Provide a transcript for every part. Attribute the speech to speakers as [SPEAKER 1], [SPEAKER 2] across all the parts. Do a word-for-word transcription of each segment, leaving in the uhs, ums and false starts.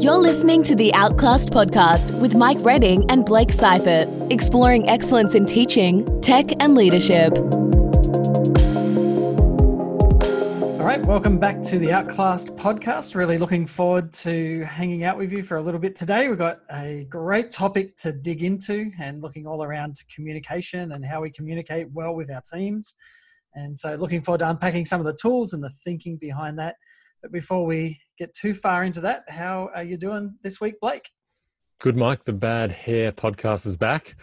[SPEAKER 1] You're listening to the Outclassed podcast with Mike Redding and Blake Seifert, exploring excellence in teaching, tech and leadership.
[SPEAKER 2] All right, welcome back to the Outclassed podcast. Really looking forward to hanging out with you for a little bit today. We've got a great topic to dig into and looking all around to communication and how we communicate well with our teams. And so looking forward to unpacking some of the tools and the thinking behind that. But before we get too far into that, how are you doing this week, Blake?
[SPEAKER 3] Good, Mike. The Bad Hair podcast is back.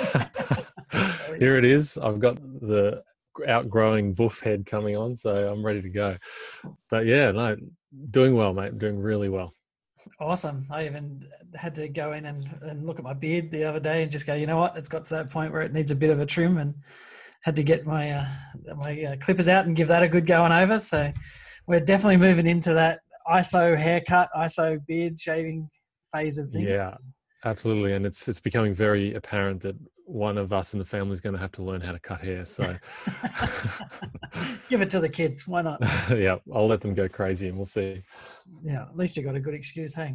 [SPEAKER 3] Here it is. I've got the outgrowing buff head coming on, so I'm ready to go. But yeah, no, doing well, mate. Doing really well.
[SPEAKER 2] Awesome. I even had to go in and, and look at my beard the other day and just go, you know what? It's got to that point where it needs a bit of a trim, and had to get my uh, my uh, clippers out and give that a good going over. So we're definitely moving into that I S O haircut, I S O beard shaving phase of things.
[SPEAKER 3] Yeah, absolutely. And it's it's becoming very apparent that one of us in the family is going to have to learn how to cut hair. So
[SPEAKER 2] give it to the kids. Why not?
[SPEAKER 3] Yeah, I'll let them go crazy and we'll see.
[SPEAKER 2] Yeah, at least you got a good excuse, hey?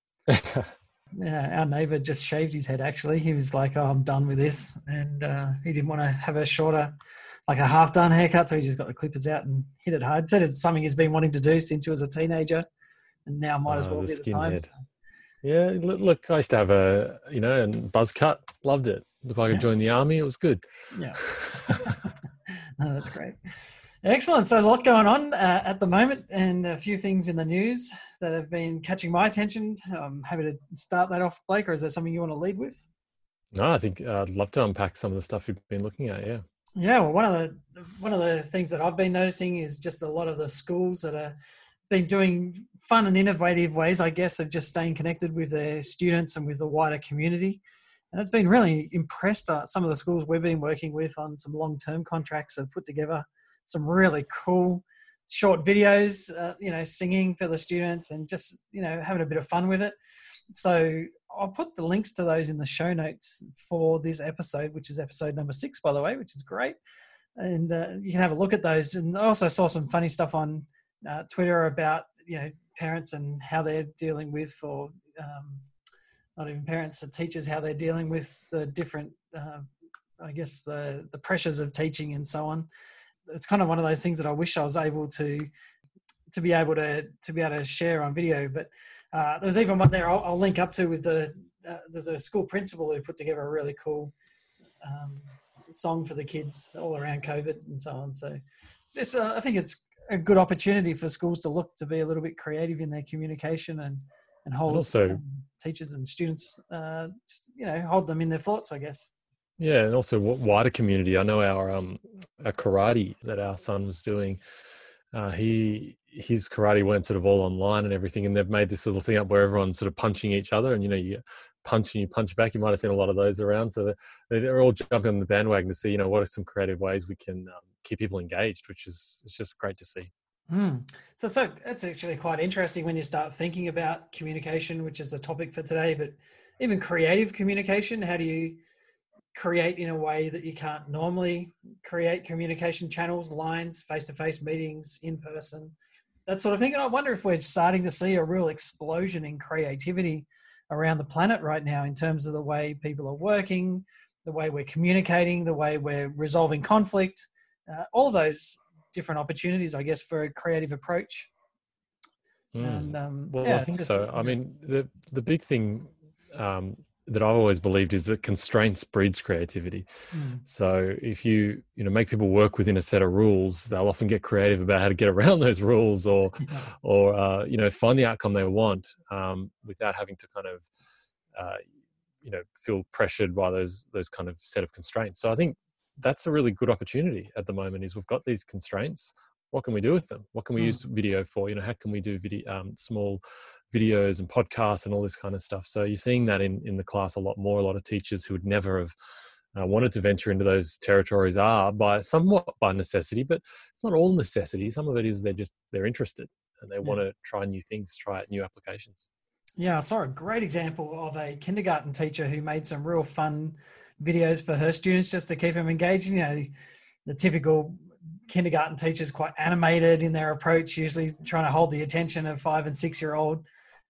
[SPEAKER 2] Yeah, our neighbour just shaved his head, actually. He was like, oh, I'm done with this. And uh, he didn't want to have a shorter, like a half-done haircut, so he just got the clippers out and hit it hard. Said it's something he's been wanting to do since he was a teenager, and now might as well
[SPEAKER 3] uh,
[SPEAKER 2] be the time. So.
[SPEAKER 3] Yeah, look, I used to have a, you know, a buzz cut. Loved it. If I could
[SPEAKER 2] Yeah.
[SPEAKER 3] join the army, it was good.
[SPEAKER 2] Yeah. No, that's great. Excellent. So a lot going on uh, at the moment, and a few things in the news that have been catching my attention. I'm happy to start that off, Blake, or is there something you want to lead with?
[SPEAKER 3] No, I think uh, I'd love to unpack some of the stuff you've been looking at, yeah.
[SPEAKER 2] Yeah, well, one of the one of the things that I've been noticing is just a lot of the schools that are been doing fun and innovative ways, I guess, of just staying connected with their students and with the wider community. And it's been really impressed. Uh, some of the schools we've been working with on some long-term contracts have put together some really cool short videos, uh, you know, singing for the students and just, you know, having a bit of fun with it. So I'll put the links to those in the show notes for this episode, which is episode number six, by the way, which is great. And uh, you can have a look at those. And I also saw some funny stuff on uh, Twitter about, you know, parents and how they're dealing with, or um, not even parents, or teachers, how they're dealing with the different, uh, I guess, the, the pressures of teaching and so on. It's kind of one of those things that I wish I was able to to be able to to be able to share on video. But uh, there's even one there I'll, I'll link up to with the uh, there's a school principal who put together a really cool um, song for the kids all around COVID and so on. So it's just uh, I think it's a good opportunity for schools to look to be a little bit creative in their communication and and hold
[SPEAKER 3] And also
[SPEAKER 2] um, teachers and students uh, just, you know, hold them in their thoughts, I guess.
[SPEAKER 3] Yeah, and also wider community. I know our um our karate that our son was doing. Uh, he his karate went sort of all online and everything, and they've made this little thing up where everyone's sort of punching each other, and you know, you punch and you punch back. You might have seen a lot of those around. So they're, they're all jumping on the bandwagon to see, you know, what are some creative ways we can um, keep people engaged, which is it's just great to see.
[SPEAKER 2] Mm. So, so it's actually quite interesting when you start thinking about communication, which is the topic for today. But even creative communication, how do you create in a way that you can't normally create communication channels, lines, face-to-face meetings, in person, that sort of thing. And I wonder if we're starting to see a real explosion in creativity around the planet right now in terms of the way people are working, the way we're communicating, the way we're resolving conflict, uh, all of those different opportunities, I guess, for a creative approach.
[SPEAKER 3] Mm.
[SPEAKER 2] And, um,
[SPEAKER 3] well,
[SPEAKER 2] yeah,
[SPEAKER 3] I think
[SPEAKER 2] just,
[SPEAKER 3] so. I mean, the the big thing um, that I've always believed is that constraints breeds creativity.
[SPEAKER 2] Mm.
[SPEAKER 3] So if you, you know, make people work within a set of rules, they'll often get creative about how to get around those rules, or,
[SPEAKER 2] Yeah.
[SPEAKER 3] or uh, you know, find the outcome they want um, without having to kind of, uh, you know, feel pressured by those those kind of set of constraints. So I think that's a really good opportunity at the moment. Is we've got these constraints. What can we do with them? What can we
[SPEAKER 2] Mm.
[SPEAKER 3] use video for? You know, how can we do video, um, small videos and podcasts and all this kind of stuff? So you're seeing that in, in the class a lot more. A lot of teachers who would never have uh, wanted to venture into those territories are by somewhat by necessity, but it's not all necessity. Some of it is they're just, they're interested and they
[SPEAKER 2] Yeah.
[SPEAKER 3] want to try new things, try out new applications.
[SPEAKER 2] Yeah, I saw a great example of a kindergarten teacher who made some real fun videos for her students just to keep them engaged. You know, the typical kindergarten teachers quite animated in their approach, usually trying to hold the attention of five and six year old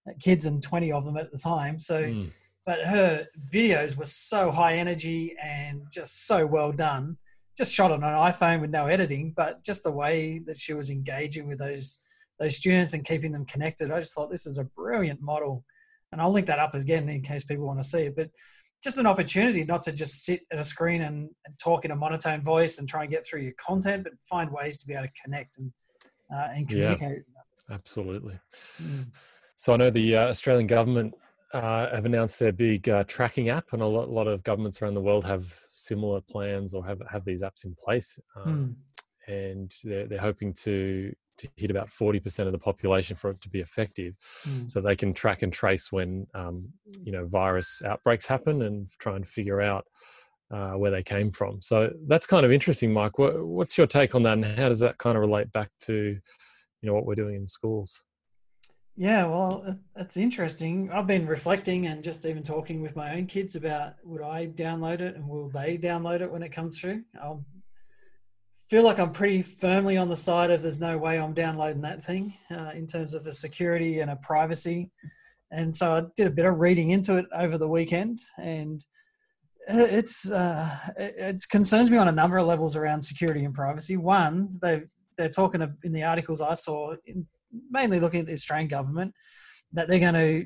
[SPEAKER 2] kids and twenty of them at the time. So,
[SPEAKER 3] Mm.
[SPEAKER 2] but her videos were so high energy and just so well done. Just shot on an iPhone with no editing, but just the way that she was engaging with those those students and keeping them connected, I just thought this is a brilliant model. And I'll link that up again in case people want to see it. But just an opportunity not to just sit at a screen and, and talk in a monotone voice and try and get through your content, but find ways to be able to connect and uh, and communicate.
[SPEAKER 3] Yeah, absolutely.
[SPEAKER 2] Mm.
[SPEAKER 3] So I know the uh, Australian government uh, have announced their big uh, tracking app, and a lot, a lot of governments around the world have similar plans or have, have these apps in place. Um, mm. And they're, they're hoping to to hit about forty percent of the population for it to be effective. Mm. So they can track and trace when, um, you know, virus outbreaks happen and try and figure out uh, where they came from. So that's kind of interesting, Mike. What, what's your take on that, and how does that kind of relate back to, you know, what we're doing in schools?
[SPEAKER 2] Yeah, well, that's interesting. I've been reflecting and just even talking with my own kids about, would I download it and will they download it when it comes through? I'll feel like I'm pretty firmly on the side of there's no way I'm downloading that thing uh, in terms of a security and a privacy. And so I did a bit of reading into it over the weekend, and it's uh, it, it concerns me on a number of levels around security and privacy. One, they they're talking in the articles I saw, in, mainly looking at the Australian government, that they're going to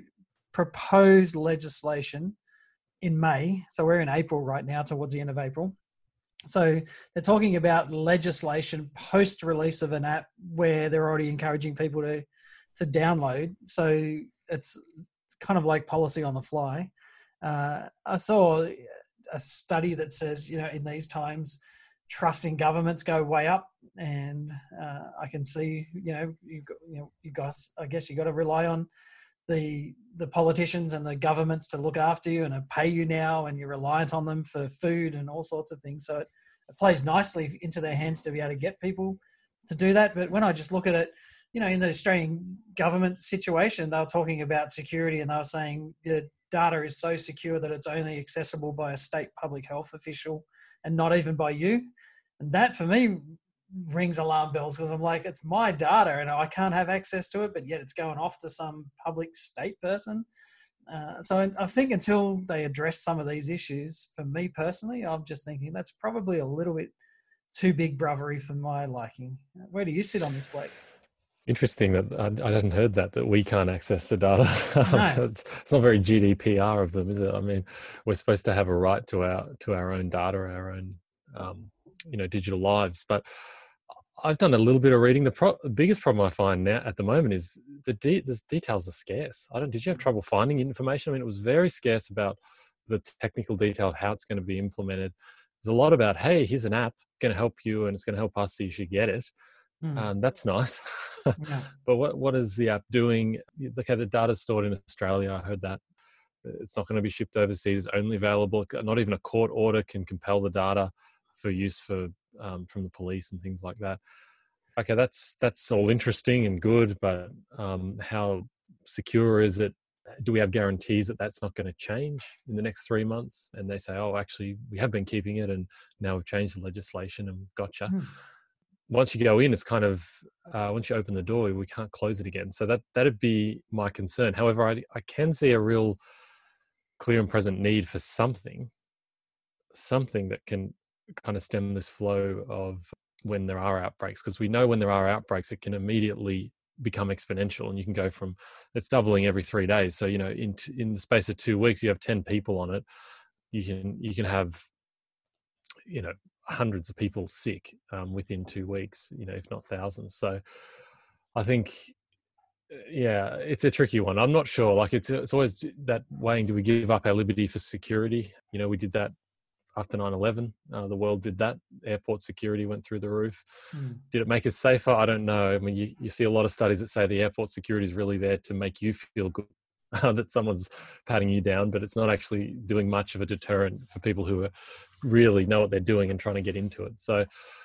[SPEAKER 2] propose legislation in May. So we're in April right now, towards the end of April. So they're talking about legislation post-release of an app where they're already encouraging people to to download. So it's, it's kind of like policy on the fly. Uh, I saw a study that says, you know, in these times, trust in governments go way up, and uh, I can see, you know, you you know, you guys, I guess you got to rely on the the politicians and the governments to look after you and to pay you now, and you're reliant on them for food and all sorts of things. So it, it plays nicely into their hands to be able to get people to do that. But when I just look at it, you know, in the Australian government situation, they were talking about security, and they were saying the data is so secure that it's only accessible by a state public health official and not even by you. And that for me rings alarm bells, because I'm like, it's my data and I can't have access to it, but yet it's going off to some public state person. Uh, so I think until they address some of these issues, for me personally, I'm just thinking that's probably a little bit too big brothery for my liking. Where do you sit on this, Blake?
[SPEAKER 3] Interesting that I, I hadn't heard that, that we can't access the data.
[SPEAKER 2] No.
[SPEAKER 3] it's, it's not very G D P R of them, is it? I mean, we're supposed to have a right to our to our own data, our own, um, you know, digital lives. But I've done a little bit of reading. The, pro- the biggest problem I find now at the moment is the, de- the details are scarce. I don't. Did you have trouble finding information? I mean, it was very scarce about the technical detail of how it's going to be implemented. There's a lot about, hey, here's an app going to help you and it's going to help us, so you should get it. Mm. Um, that's nice. Yeah. But what what is the app doing? Okay, the data's stored in Australia. I heard that. It's not going to be shipped overseas. It's only available. Not even a court order can compel the data for use for um, from the police and things like that. Okay, that's that's all interesting and good, but um, how secure is it? Do we have guarantees that that's not going to change in the next three months? And they say, oh, actually, we have been keeping it, and now we've changed the legislation and gotcha. Mm. Once you go in, it's kind of, uh, once you open the door, we can't close it again. So that, that'd be my concern. However, I, I can see a real clear and present need for something, something that can kind of stem this flow of when there are outbreaks. Because we know when there are outbreaks, it can immediately become exponential, and you can go from, it's doubling every three days. So, you know, in, in the space of two weeks, you have ten people on it. You can, you can have, you know, hundreds of people sick um, within two weeks, you know, if not thousands. So I think, yeah, it's a tricky one. I'm not sure. Like it's, it's always that weighing, do we give up our liberty for security? You know, we did that after nine eleven. Uh, the world did that. Airport security went through the roof. Mm. Did it make us safer? I don't know. I mean, you, you see a lot of studies that say the airport security is really there to make you feel good, uh, that someone's patting you down, but it's not actually doing much of a deterrent for people who are really know what they're doing and trying to get into it. So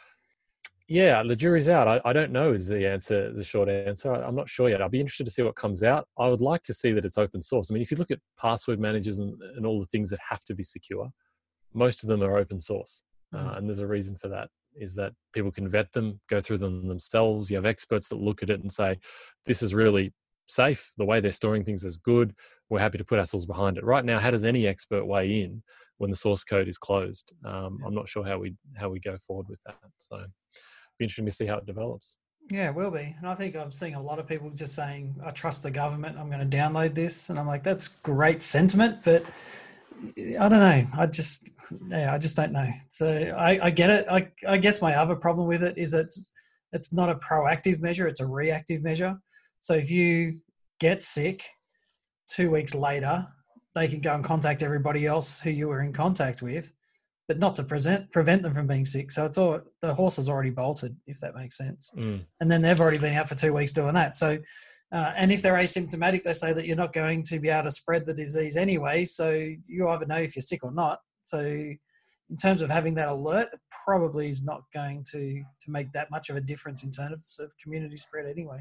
[SPEAKER 3] yeah, the jury's out. I, I don't know is the answer, the short answer. I, I'm not sure yet. I'll be interested to see what comes out. I would like to see that it's open source. I mean, if you look at password managers and, and all the things that have to be secure, most of them are open source. Mm. Uh, and there's a reason for that, is that people can vet them, go through them themselves. You have experts that look at it and say, this is really safe. The way they're storing things is good. We're happy to put ourselves behind it. Right now, how does any expert weigh in when the source code is closed? Um, I'm not sure how we how we go forward with that. So be interesting to see how it develops.
[SPEAKER 2] Yeah, it will be. And I think I'm seeing a lot of people just saying, I trust the government, I'm going to download this. And I'm like, that's great sentiment, but I don't know. I just, yeah, I just don't know. So I, I get it. I, I guess my other problem with it is it's, it's not a proactive measure. It's a reactive measure. So if you get sick, two weeks later, they can go and contact everybody else who you were in contact with, but not to present, prevent them from being sick. So it's all, the horse has already bolted, if that makes sense.
[SPEAKER 3] Mm.
[SPEAKER 2] And then they've already been out for two weeks doing that. So, uh, and if they're asymptomatic, they say that you're not going to be able to spread the disease anyway. So you either know if you're sick or not. So in terms of having that alert, it probably is not going to, to make that much of a difference in terms of community spread anyway.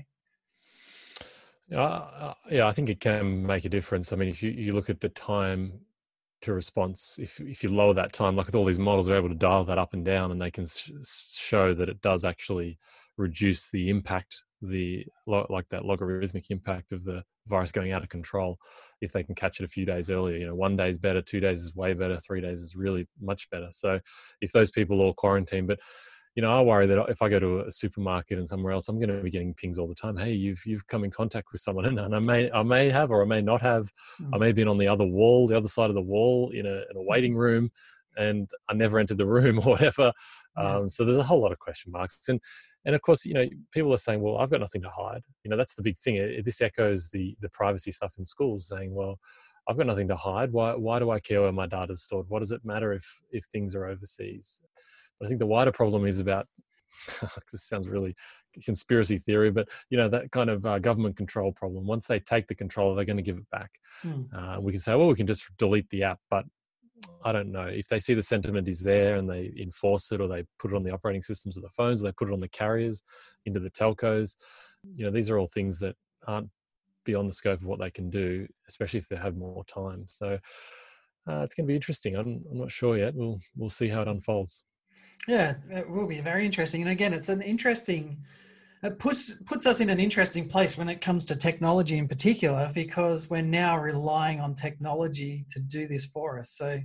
[SPEAKER 3] Uh, yeah, I think it can make a difference. I mean, if you, you look at the time to response, if if you lower that time, like with all these models, they're able to dial that up and down, and they can sh- show that it does actually reduce the impact, the like that logarithmic impact of the virus going out of control. If they can catch it a few days earlier, you know, one day is better, two days is way better, three days is really much better. So if those people all quarantine, but you know, I worry that if I go to a supermarket and somewhere else, I'm going to be getting pings all the time. Hey, you've you've come in contact with someone, and I may I may have or I may not have. Mm. I may have been on the other wall, the other side of the wall, in a in a waiting room, and I never entered the room or whatever. Yeah. Um, so there's a whole lot of question marks, and and of course, you know, people are saying, well, I've got nothing to hide. You know, that's the big thing. It, this echoes the the privacy stuff in schools, saying, well, I've got nothing to hide. Why why do I care where my data's stored? What does it matter if if things are overseas? But I think the wider problem is about, this sounds really conspiracy theory, but you know, that kind of uh, government control problem. Once they take the control, they're going to give it back. Mm. Uh, we can say, well, we can just delete the app, but I don't know. If they see the sentiment is there and they enforce it, or they put it on the operating systems of the phones, or they put it on the carriers, into the telcos, you know, these are all things that aren't beyond the scope of what they can do, especially if they have more time. So uh, it's going to be interesting. I'm, I'm not sure yet. We'll we'll see how it unfolds.
[SPEAKER 2] Yeah, it will be very interesting. And again, it's an interesting, it puts puts us in an interesting place when it comes to technology in particular, because we're now relying on technology to do this for us. So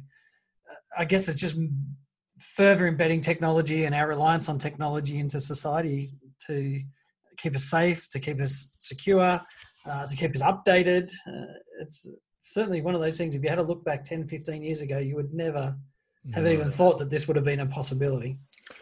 [SPEAKER 2] I guess it's just further embedding technology and our reliance on technology into society to keep us safe, to keep us secure, uh, to keep us updated. Uh, it's certainly one of those things, if you had to look back ten, fifteen years ago, you would never have no. even thought that this would have been a possibility.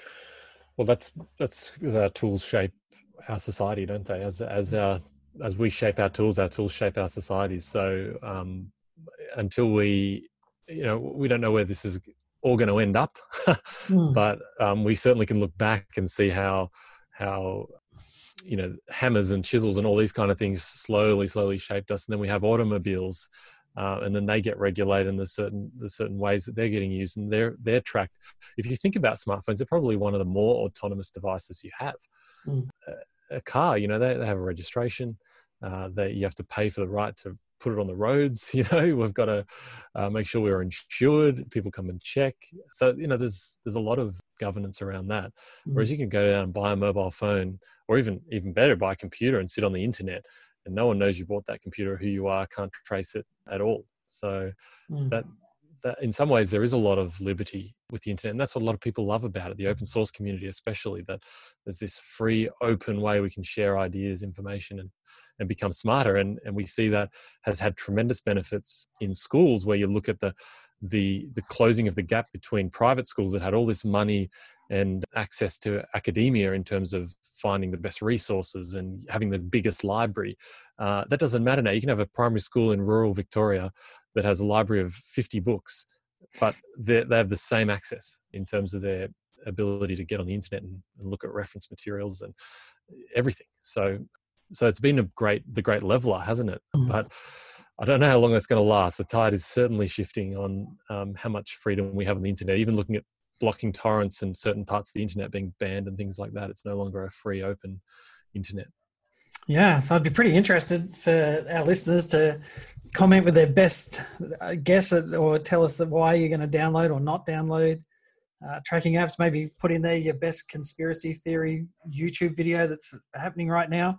[SPEAKER 3] Well, that's that's because our tools shape our society, don't they? As as our as we shape our tools, our tools shape our societies. So um, until we, you know, we don't know where this is all going to end up, mm. but um, we certainly can look back and see how how you know hammers and chisels and all these kind of things slowly, slowly shaped us. And then we have automobiles. Uh, and then they get regulated, and there's certain there's certain ways that they're getting used, and they're they're tracked. If you think about smartphones, they're probably one of the more autonomous devices you have. Mm. A, a car, you know, they, they have a registration. Uh, that you have to pay for the right to put it on the roads. You know, we've got to uh, make sure we're insured. People come and check. So you know, there's there's a lot of governance around that. Mm. Whereas you can go down and buy a mobile phone, or even even better, buy a computer and sit on the internet. And no one knows you bought that computer, who you are, can't trace it at all. So mm. that, that in some ways there is a lot of liberty with the internet. And that's what a lot of people love about it, the open source community especially, that there's this free, open way we can share ideas, information, and, and become smarter. And, and we see that has had tremendous benefits in schools, where you look at the, the, the closing of the gap between private schools that had all this money and access to academia in terms of finding the best resources and having the biggest library. Uh, that doesn't matter now. You can have a primary school in rural Victoria that has a library of fifty books, but they have the same access in terms of their ability to get on the internet and, and look at reference materials and everything. So, so it's been a great, the great leveler, hasn't it? Mm. But I don't know how long that's going to last. The tide is certainly shifting on um, how much freedom we have on the internet. Even looking at blocking torrents and certain parts of the internet being banned and things like that. It's no longer a free, open internet.
[SPEAKER 2] Yeah, so I'd be pretty interested for our listeners to comment with their best guess at, or tell us that why you're going to download or not download uh, tracking apps. Maybe put in there your best conspiracy theory YouTube video that's happening right now.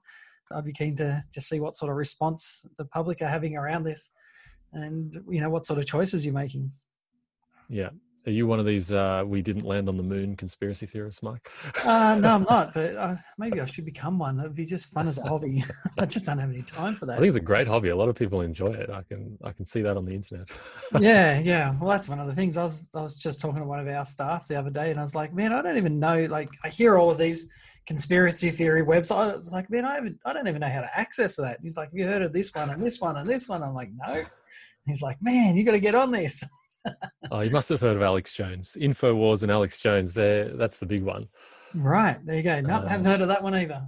[SPEAKER 2] I'd be keen to just see what sort of response the public are having around this, and you know what sort of choices you're making.
[SPEAKER 3] Yeah. Are you one of these uh, we didn't land on the moon conspiracy theorists, Mike?
[SPEAKER 2] Uh, no, I'm not, but uh, maybe I should become one. It'd be just fun as a hobby. I just don't have any time for that.
[SPEAKER 3] I think it's a great hobby. A lot of people enjoy it. I can I can see that on the internet.
[SPEAKER 2] yeah, yeah. Well, that's one of the things. I was I was just talking to one of our staff the other day, and I was like, man, I don't even know. Like, I hear all of these conspiracy theory websites. I was like, man, I haven't, I don't even know how to access that. He's like, have you heard of this one and this one and this one? I'm like, no. He's like, man, you got to get on this.
[SPEAKER 3] Oh, you must have heard of Alex Jones. InfoWars and Alex Jones. There, that's the big one.
[SPEAKER 2] Right. There you go. No, nope,
[SPEAKER 3] uh,
[SPEAKER 2] haven't heard of that one either.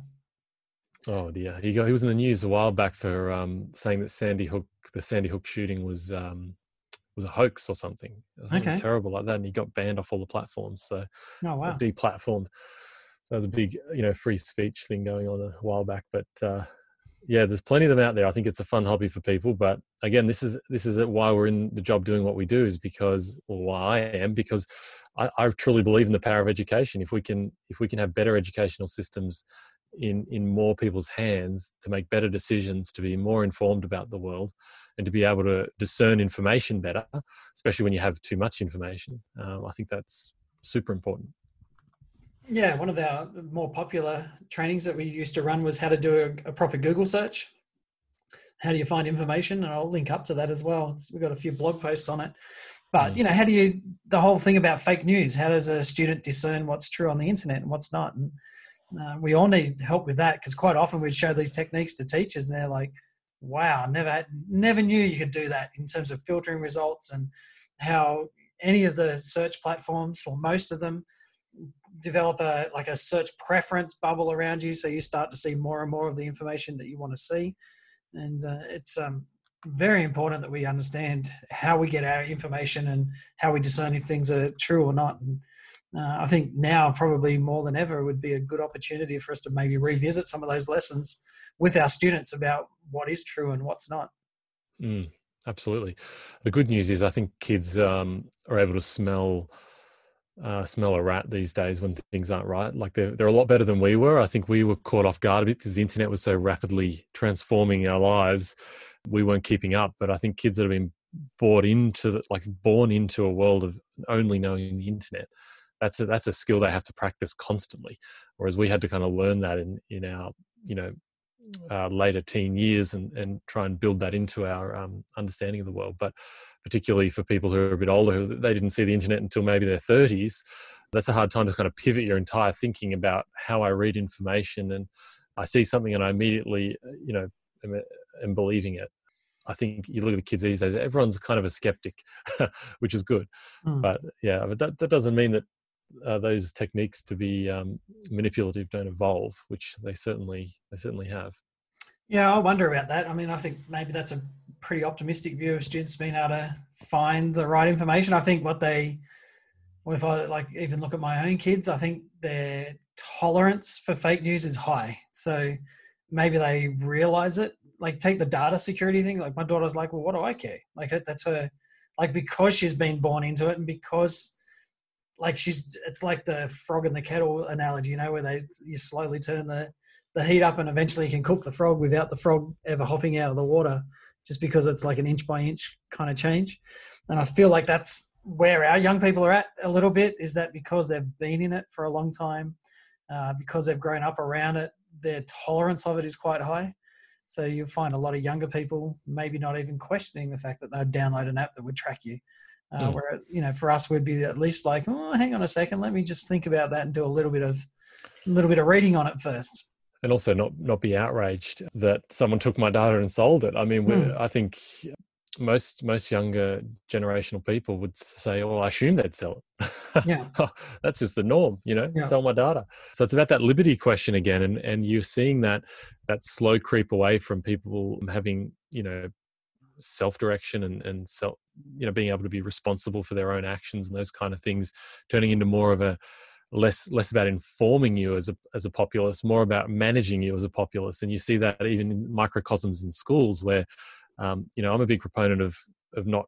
[SPEAKER 3] Oh dear. He got, he was in the news a while back for um, saying that Sandy Hook, the Sandy Hook shooting was um, was a hoax or something. something
[SPEAKER 2] okay.
[SPEAKER 3] Terrible like that, and he got banned off all the platforms. So,
[SPEAKER 2] oh wow,
[SPEAKER 3] deplatformed. So that was a big, you know, free speech thing going on a while back. But uh, yeah, there's plenty of them out there. I think it's a fun hobby for people. But again, this is this is why we're in the job doing what we do, is because, or why I am, because I, I truly believe in the power of education. If we can, if we can have better educational systems in in more people's hands to make better decisions, to be more informed about the world, and to be able to discern information better, especially when you have too much information, uh, I think that's super important.
[SPEAKER 2] Yeah, one of our more popular trainings that we used to run was how to do a, a proper Google search. How do you find information? And I'll link up to that as well. We've got a few blog posts on it. But, you know, how do you, the whole thing about fake news, how does a student discern what's true on the internet and what's not? And uh, we all need help with that, because quite often we'd show these techniques to teachers and they're like, wow, never had, never knew you could do that in terms of filtering results, and how any of the search platforms, or most of them, develop a like a search preference bubble around you, so you start to see more and more of the information that you want to see. And uh, it's um, very important that we understand how we get our information and how we discern if things are true or not. And uh, I think now probably more than ever would be a good opportunity for us to maybe revisit some of those lessons with our students about what is true and what's not.
[SPEAKER 3] Mm, absolutely. The good news is I think kids um, are able to smell Uh, smell a rat these days when things aren't right. Like they're, they're a lot better than we were. I think we were caught off guard a bit because the internet was so rapidly transforming our lives. We weren't keeping up. But I think kids that have been brought into, the, like born into a world of only knowing the internet, that's a, that's a skill they have to practice constantly. Whereas we had to kind of learn that in, in our, you know, uh, later teen years and, and try and build that into our um, understanding of the world. But particularly for people who are a bit older, who they didn't see the internet until maybe their thirties, that's a hard time to kind of pivot your entire thinking about how I read information. And I see something and I immediately, you know, am, am believing it. I think you look at the kids these days, everyone's kind of a skeptic, which is good. Mm. But yeah, but that, that doesn't mean that uh, those techniques to be um, manipulative don't evolve, which they certainly, they certainly have.
[SPEAKER 2] Yeah, I wonder about that. I mean, I think maybe that's a pretty optimistic view of students being able to find the right information. I think what they, well, if I like even look at my own kids, I think their tolerance for fake news is high. So maybe they realize it. Like take the data security thing. Like my daughter's like, well, what do I care? Like that's her, like because she's been born into it, and because like she's, it's like the frog in the kettle analogy, you know, where they, you slowly turn the, the heat up and eventually you can cook the frog without the frog ever hopping out of the water, just because it's like an inch by inch kind of change. And I feel like that's where our young people are at a little bit, is that because they've been in it for a long time, uh, because they've grown up around it, their tolerance of it is quite high. So you'll find a lot of younger people maybe not even questioning the fact that they'd download an app that would track you. Uh, mm. Where, you know, for us, we'd be at least like, oh, hang on a second, let me just think about that and do a little bit of, a little bit of reading on it first.
[SPEAKER 3] And also not, not be outraged that someone took my data and sold it. I mean, mm. I think most most younger generational people would say, "Oh, I assume they'd sell it."
[SPEAKER 2] Yeah,
[SPEAKER 3] that's just the norm, you know. Yeah. Sell my data. So it's about that liberty question again, and and you're seeing that that slow creep away from people having, you know, self-direction and and self, you know, being able to be responsible for their own actions and those kind of things, turning into more of a less less about informing you as a as a populace, more about managing you as a populace. And you see that even in microcosms in schools where, um, you know, I'm a big proponent of of not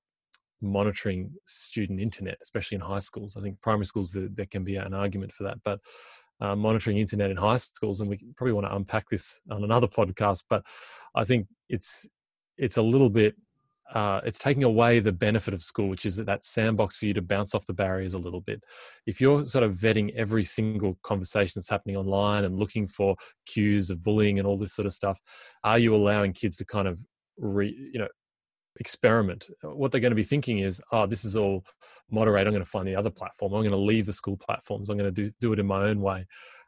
[SPEAKER 3] monitoring student internet, especially in high schools. I think primary schools there, there can be an argument for that, but uh, monitoring internet in high schools, and we probably want to unpack this on another podcast. But I think it's it's a little bit uh, it's taking away the benefit of school, which is that, that sandbox for you to bounce off the barriers a little bit. If you're sort of vetting every single conversation that's happening online and looking for cues of bullying and all this sort of stuff, are you allowing kids to kind of re, you know experiment? What they're going to be thinking is, oh, this is all moderate. I'm going to find the other platform. I'm going to leave the school platforms. I'm going to do do it in my own way.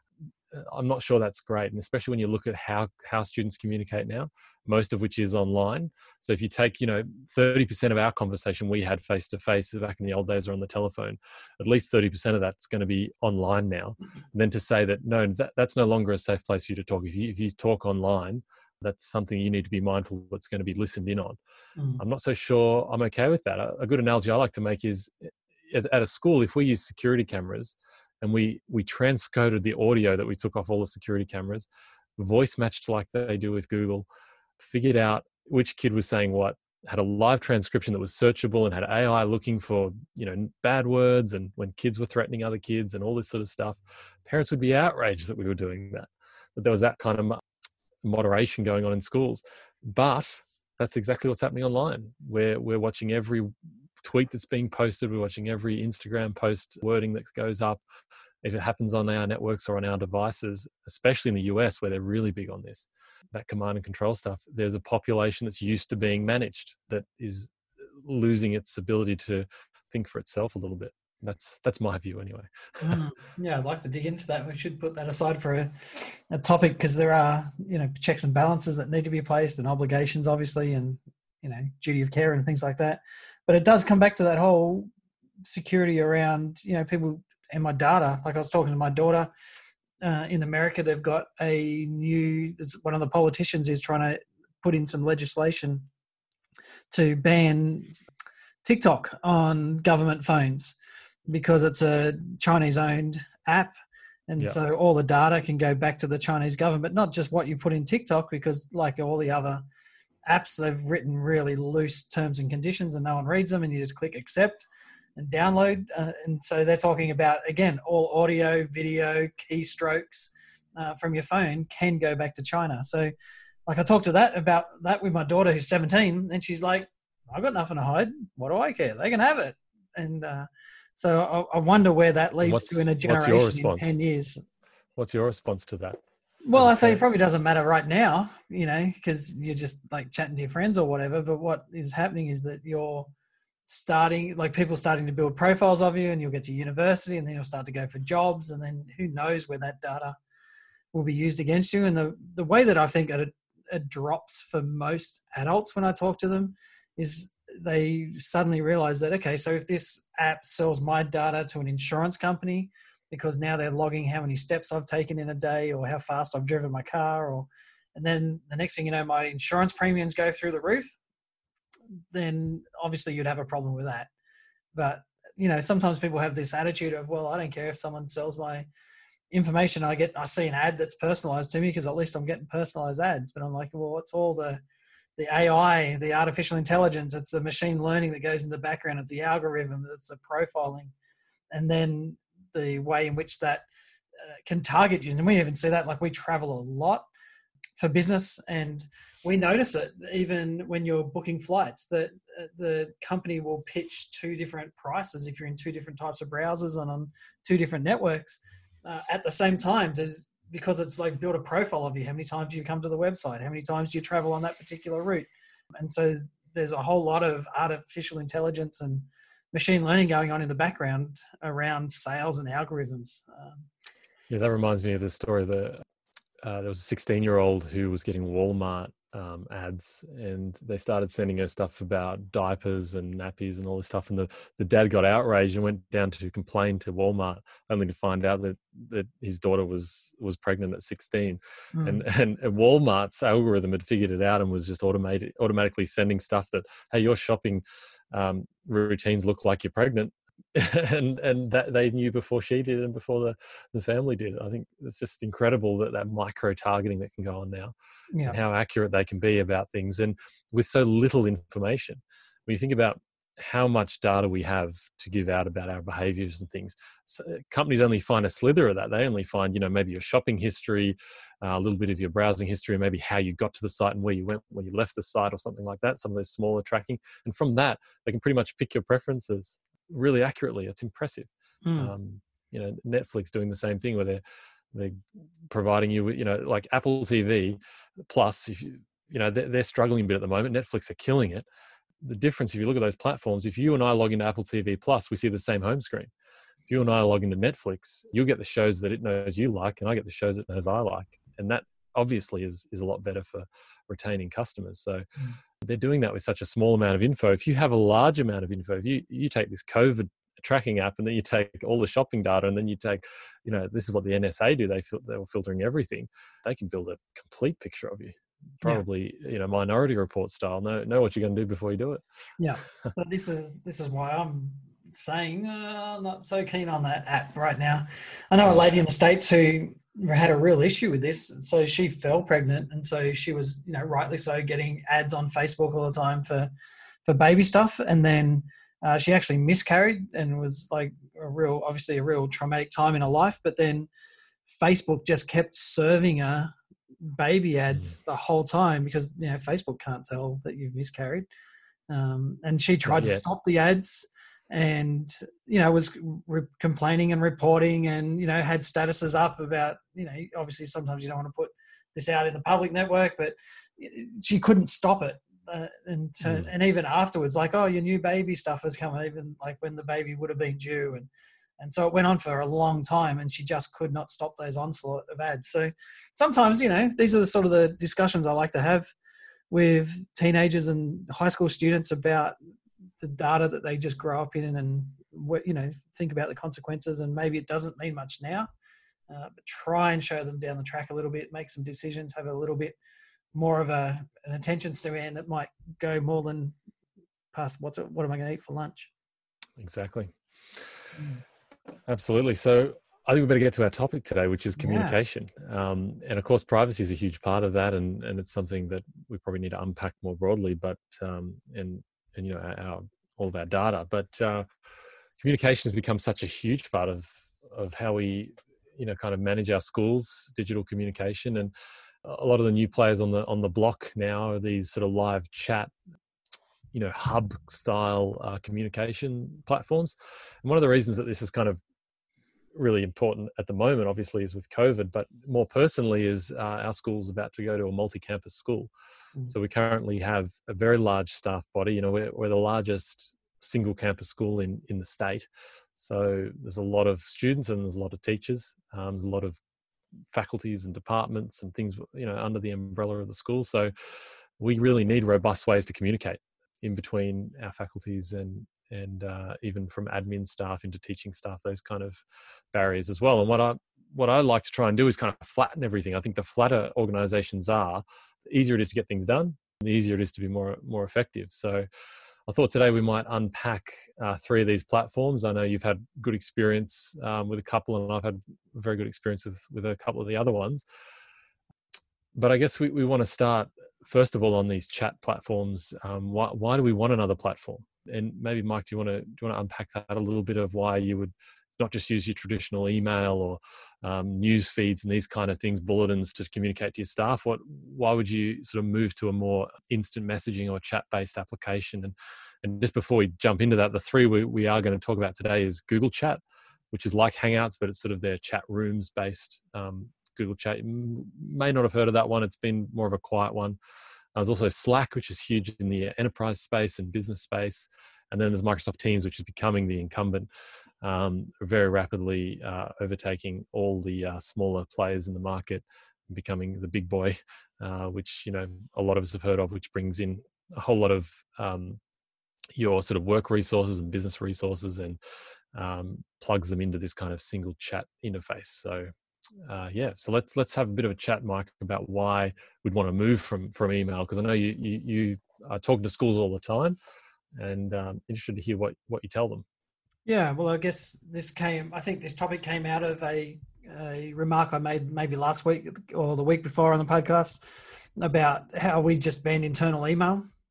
[SPEAKER 3] I'm not sure that's great. And especially when you look at how, how students communicate now, most of which is online. So if you take, you know, thirty percent of our conversation we had face to face back in the old days or on the telephone, at least thirty percent of that's going to be online now. And then to say that, no, that, that's no longer a safe place for you to talk. If you, if you talk online, that's something you need to be mindful that's going to be listened in on. Mm. I'm not so sure I'm okay with that. A, a good analogy I like to make is at, at a school, if we use security cameras, and we we transcoded the audio that we took off all the security cameras, voice matched like they do with Google, figured out which kid was saying what, had a live transcription that was searchable, and had A I looking for, you know, bad words and when kids were threatening other kids and all this sort of stuff. Parents would be outraged that we were doing that, that there was that kind of moderation going on in schools. But that's exactly what's happening online. We're, we're watching every tweet that's being posted. We're watching every Instagram post wording that goes up. If it happens on our networks or on our devices, especially in the U S where they're really big on this, that command and control stuff, there's a population that's used to being managed that is losing its ability to think for itself a little bit. That's that's my view anyway.
[SPEAKER 2] mm, yeah, I'd like to dig into that. We should put that aside for a, a topic, because there are, you know, checks and balances that need to be placed, and obligations, obviously, and, you know, duty of care and things like that. But it does come back to that whole security around, you know, people and my data. Like I was talking to my daughter uh, in America, they've got a new, one of the politicians is trying to put in some legislation to ban TikTok on government phones because it's a Chinese owned app. And yeah. so all the data can go back to the Chinese government, not just what you put in TikTok, because like all the other apps, they've written really loose terms and conditions and no one reads them, and you just click accept and download. Uh, and so they're talking about, again, all audio, video, keystrokes uh, from your phone can go back to China. So like I talked to that about that with my daughter who's seventeen, and she's like, I've got nothing to hide. What do I care? They can have it. And uh, so I, I wonder where that leads what's, to in a generation in ten years.
[SPEAKER 3] What's your response to that?
[SPEAKER 2] Well, I say it probably doesn't matter right now, you know, because you're just like chatting to your friends or whatever. But what is happening is that you're starting, like people starting to build profiles of you, and you'll get to university, and then you'll start to go for jobs, and then who knows where that data will be used against you. And the, the way that I think it, it drops for most adults when I talk to them is they suddenly realize that, okay, so if this app sells my data to an insurance company, because now they're logging how many steps I've taken in a day or how fast I've driven my car, or, and then the next thing you know, my insurance premiums go through the roof, then obviously you'd have a problem with that. But, you know, sometimes people have this attitude of, well, I don't care if someone sells my information. I get, I see an ad that's personalized to me because at least I'm getting personalized ads. But I'm like, well, it's all the, the A I, the artificial intelligence, it's the machine learning that goes in the background. It's the algorithm, it's the profiling. And then the way in which that uh, can target you. And we even see that, like we travel a lot for business, and we notice it even when you're booking flights, that uh, the company will pitch two different prices if you're in two different types of browsers and on two different networks uh, at the same time, to, because it's like build a profile of you, how many times you come to the website, how many times you travel on that particular route. And so there's a whole lot of artificial intelligence and machine learning going on in the background around sales and algorithms. Um,
[SPEAKER 3] yeah, that reminds me of the story that uh, there was a sixteen-year-old who was getting Walmart um, ads, and they started sending her stuff about diapers and nappies and all this stuff. And the, the dad got outraged and went down to complain to Walmart, only to find out that, that his daughter was was pregnant at sixteen. Mm. And, and and Walmart's algorithm had figured it out and was just automated, automatically sending stuff that, hey, your shopping um, routines look like you're pregnant. and and that they knew before she did and before the, the family did. I think it's just incredible that that micro targeting that can go on now, yeah. and how accurate they can be about things, and with so little information. When you think about how much data we have to give out about our behaviors and things. So companies only find a slither of that. They only find, you know, maybe your shopping history, uh, a little bit of your browsing history, maybe how you got to the site and where you went when you left the site or something like that, some of those smaller tracking. And from that, they can pretty much pick your preferences really accurately. It's impressive.
[SPEAKER 2] Mm.
[SPEAKER 3] Um, you know, Netflix doing the same thing where they're, they're providing you with, you know, like Apple T V Plus, if you, you know, they're, they're struggling a bit at the moment. Netflix are killing it. The difference, if you look at those platforms, if you and I log into Apple T V Plus, we see the same home screen. If you and I log into Netflix, you'll get the shows that it knows you like, and I get the shows it knows I like. And that obviously is, is a lot better for retaining customers. So mm. they're doing that with such a small amount of info. If you have a large amount of info, if you, you take this COVID tracking app and then you take all the shopping data and then you take, you know, this is what the N S A do. They fil- they were filtering everything. They can build a complete picture of you. Probably, yeah. you know, Minority Report style. Know know what you're going to do before you do it.
[SPEAKER 2] Yeah. So this is this is why I'm saying uh, I'm not so keen on that app right now. I know a lady in the States who had a real issue with this. So she fell pregnant, and so she was, you know, rightly so, getting ads on Facebook all the time for for baby stuff, and then uh, she actually miscarried and was like a real, obviously a real traumatic time in her life. But then Facebook just kept serving her baby ads the whole time because, you know, Facebook can't tell that you've miscarried. Um, and she tried to stop the ads and, you know, was re- complaining and reporting and, you know, had statuses up about, you know, obviously sometimes you don't want to put this out in the public network, but she couldn't stop it. Uh, and to, mm. and even afterwards, like, oh, your new baby stuff has come, even like when the baby would have been due. And And so it went on for a long time and she just could not stop those onslaught of ads. So sometimes, you know, these are the sort of the discussions I like to have with teenagers and high school students about the data that they just grow up in and, what, you know, think about the consequences. And maybe it doesn't mean much now, uh, but try and show them down the track a little bit, make some decisions, have a little bit more of a, an attention span that might go more than past what's it, what am I going to eat for lunch?
[SPEAKER 3] Exactly.
[SPEAKER 2] Mm.
[SPEAKER 3] Absolutely. So I think we better get to our topic today, which is communication. Yeah. Um, and of course, privacy is a huge part of that. And, and it's something that we probably need to unpack more broadly, but, um, and, and, you know, our, our, all of our data, but, uh, communication has become such a huge part of, of how we, you know, kind of manage our schools, digital communication. And a lot of the new players on the, on the block now are these sort of live chat, you know, hub style uh, communication platforms. And one of the reasons that this is kind of really important at the moment, obviously, is with COVID, but more personally is uh, our school's about to go to a multi-campus school. Mm. So we currently have a very large staff body. You know, we're, we're the largest single campus school in, in the state. So there's a lot of students and there's a lot of teachers. Um, there's a lot of faculties and departments and things, you know, under the umbrella of the school. So we really need robust ways to communicate in between our faculties and and uh, even from admin staff into teaching staff, those kind of barriers as well. And what I what I like to try and do is kind of flatten everything. I think the flatter organizations are, the easier it is to get things done, the easier it is to be more more effective. So I thought today we might unpack uh, three of these platforms. I know you've had good experience um, with a couple, and I've had very good experience with, with a couple of the other ones. But I guess we, we want to start, first of all, on these chat platforms. Um, why, why do we want another platform? And maybe, Mike, do you want to do you want to unpack that a little bit of why you would not just use your traditional email or um, news feeds and these kind of things, bulletins to communicate to your staff? What, why would you sort of move to a more instant messaging or chat-based application? And, and just before we jump into that, the three we, we are going to talk about today is Google Chat, which is like Hangouts, but it's sort of their chat rooms based um, Google Chat. You may not have heard of that one. It's been more of a quiet one. There's also Slack, which is huge in the enterprise space and business space. And then there's Microsoft Teams, which is becoming the incumbent, um, very rapidly uh, overtaking all the uh, smaller players in the market, and becoming the big boy, uh, which, you know, a lot of us have heard of, which brings in a whole lot of um, your sort of work resources and business resources and um, plugs them into this kind of single chat interface. So uh, yeah, so let's let's have a bit of a chat, Mike, about why we'd want to move from from email, because I know you you, you are talking to schools all the time, and um, interested to hear what what you tell them.
[SPEAKER 2] Yeah, well, I guess this came. I think this topic came out of a a remark I made maybe last week or the week before on the podcast about how we just banned internal email.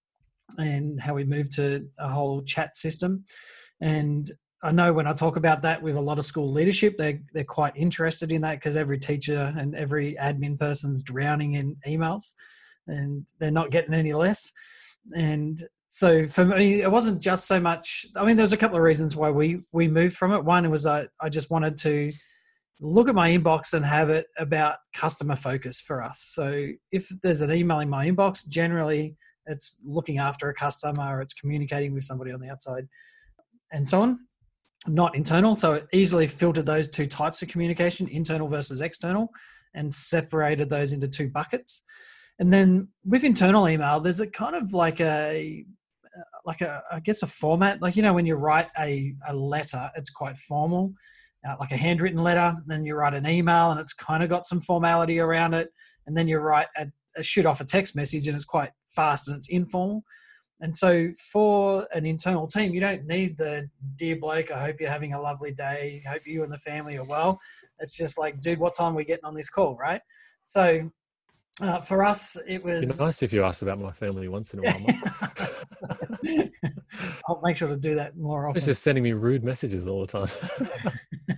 [SPEAKER 2] and how we moved to a whole chat system. And I know when I talk about that with a lot of school leadership, they they're quite interested in that, because every teacher and every admin person's drowning in emails, and they're not getting any less. And so for me, it wasn't just so much. I mean, there's a couple of reasons why we we moved from it. One was I I just wanted to look at my inbox and have it about customer focus for us. So if there's an email in my inbox, generally it's looking after a customer, or it's communicating with somebody on the outside, and so on, not internal. So it easily filtered those two types of communication, internal versus external, and separated those into two buckets. And then with internal email, there's a kind of like a, like a, I guess a format, like, you know, when you write a, a letter, it's quite formal, uh, like a handwritten letter. Then you write an email and it's kind of got some formality around it. And then you write a, a shoot off a text message and it's quite fast and it's informal. And so for an internal team, you don't need the dear bloke, I hope you're having a lovely day, hope you and the family are well. It's just like, dude, what time are we getting on this call, right? So uh, for us, it was...
[SPEAKER 3] It's nice if you ask about my family once in a while.
[SPEAKER 2] I'll make sure to do that more often.
[SPEAKER 3] It's just sending me rude messages all the time.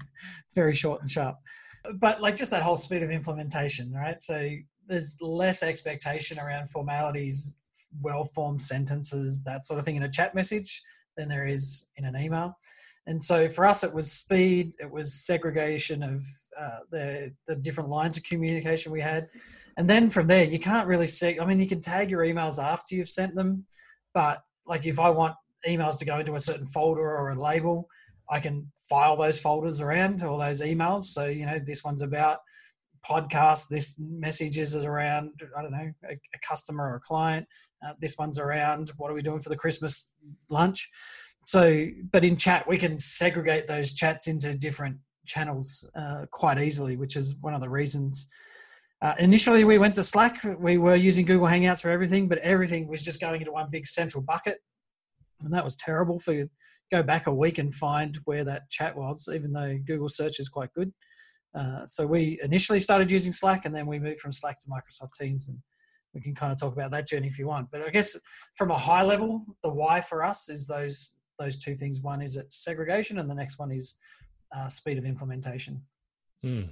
[SPEAKER 2] Very short and sharp. But like just that whole speed of implementation, right? So there's less expectation around formalities, well-formed sentences, that sort of thing in a chat message than there is in an email. And so for us, it was speed, it was segregation of uh, the, the different lines of communication we had. And then from there, you can't really see, I mean, you can tag your emails after you've sent them, but like if I want emails to go into a certain folder or a label, I can file those folders around, all those emails. So, you know, this one's about podcast, this message is around, I don't know, a, a customer or a client. Uh, this one's around, what are we doing for the Christmas lunch? So, but in chat, we can segregate those chats into different channels uh, quite easily, which is one of the reasons. Uh, initially, we went to Slack. We were using Google Hangouts for everything, but everything was just going into one big central bucket. And that was terrible. For you go back a week and find where that chat was, even though Google search is quite good. Uh, so we initially started using Slack, and then we moved from Slack to Microsoft Teams, and we can kind of talk about that journey if you want. But I guess from a high level, the why for us is those those two things. One is it's segregation, and the next one is uh, speed of implementation.
[SPEAKER 3] Mm.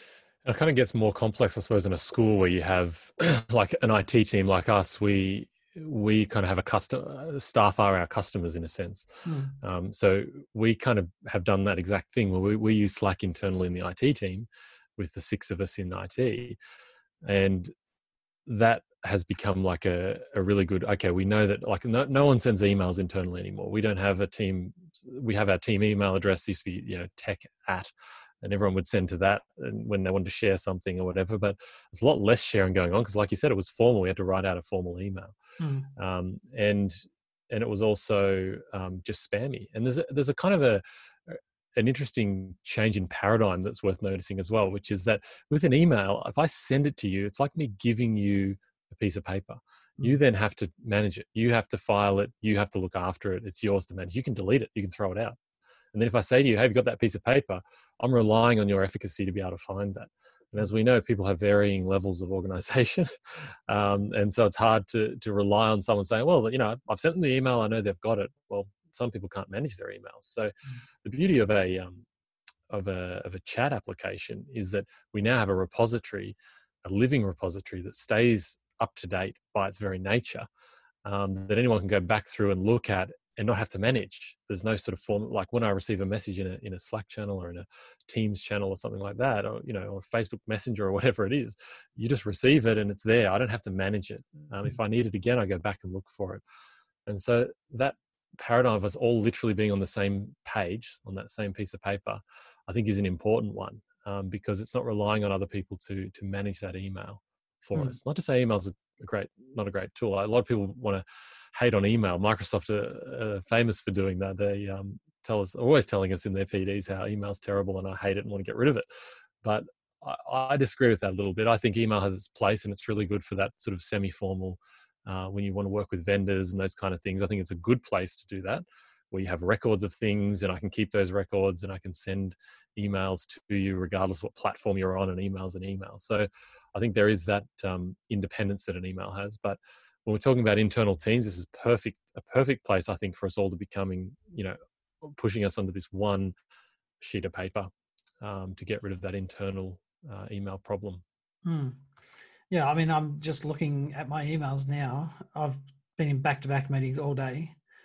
[SPEAKER 3] It kind of gets more complex, I suppose, in a school where you have like an I T team like us. We we kind of have a custom staff are our customers in a sense. Mm. Um, so we kind of have done that exact thing where we, we use Slack internally in the I T team with the six of us in I T. And that has become like a, a really good, okay, we know that like no, no one sends emails internally anymore. We don't have a team. We have our team email address. It used to be, you know, tech at, and everyone would send to that when they wanted to share something or whatever. But there's a lot less sharing going on because, like you said, it was formal. We had to write out a formal email, mm. um, and and it was also um, just spammy. And there's a, there's a kind of a an interesting change in paradigm that's worth noticing as well, which is that with an email, if I send it to you, it's like me giving you a piece of paper. Mm. You then have to manage it. You have to file it. You have to look after it. It's yours to manage. You can delete it. You can throw it out. And then if I say to you, hey, have you got that piece of paper? I'm relying on your efficacy to be able to find that. And as we know, people have varying levels of organization. um, and so it's hard to to rely on someone saying, well, you know, I've sent them the email. I know they've got it. Well, some people can't manage their emails. So mm. the beauty of a, um, of a, of a chat application is that we now have a repository, a living repository that stays up to date by its very nature, um, that anyone can go back through and look at and not have to manage. There's no sort of form, like when I receive a message in a in a Slack channel or in a Teams channel or something like that, or, you know, or Facebook Messenger or whatever it is, you just receive it and it's there. I don't have to manage it. Um, if I need it again, I go back and look for it. And so that paradigm of us all literally being on the same page, on that same piece of paper, I think is an important one, um, because it's not relying on other people to to manage that email for mm. us. Not to say email's a great, not a great tool. A lot of people want to hate on email. Microsoft are, are famous for doing that. They um, tell us, always telling us in their P Ds how email's terrible and I hate it and want to get rid of it. But I, I disagree with that a little bit. I think email has its place and it's really good for that sort of semi-formal, uh, when you want to work with vendors and those kind of things. I think it's a good place to do that, where you have records of things and I can keep those records and I can send emails to you regardless what platform you're on, and email's an email. So I think there is that um, independence that an email has. But when we're talking about internal teams, this is perfect, a perfect place, I think, for us all to becoming, you know, pushing us onto this one sheet of paper um, to get rid of that internal uh, email problem.
[SPEAKER 2] Hmm. Yeah, I mean, I'm just looking at my emails now. I've been in back-to-back meetings all day.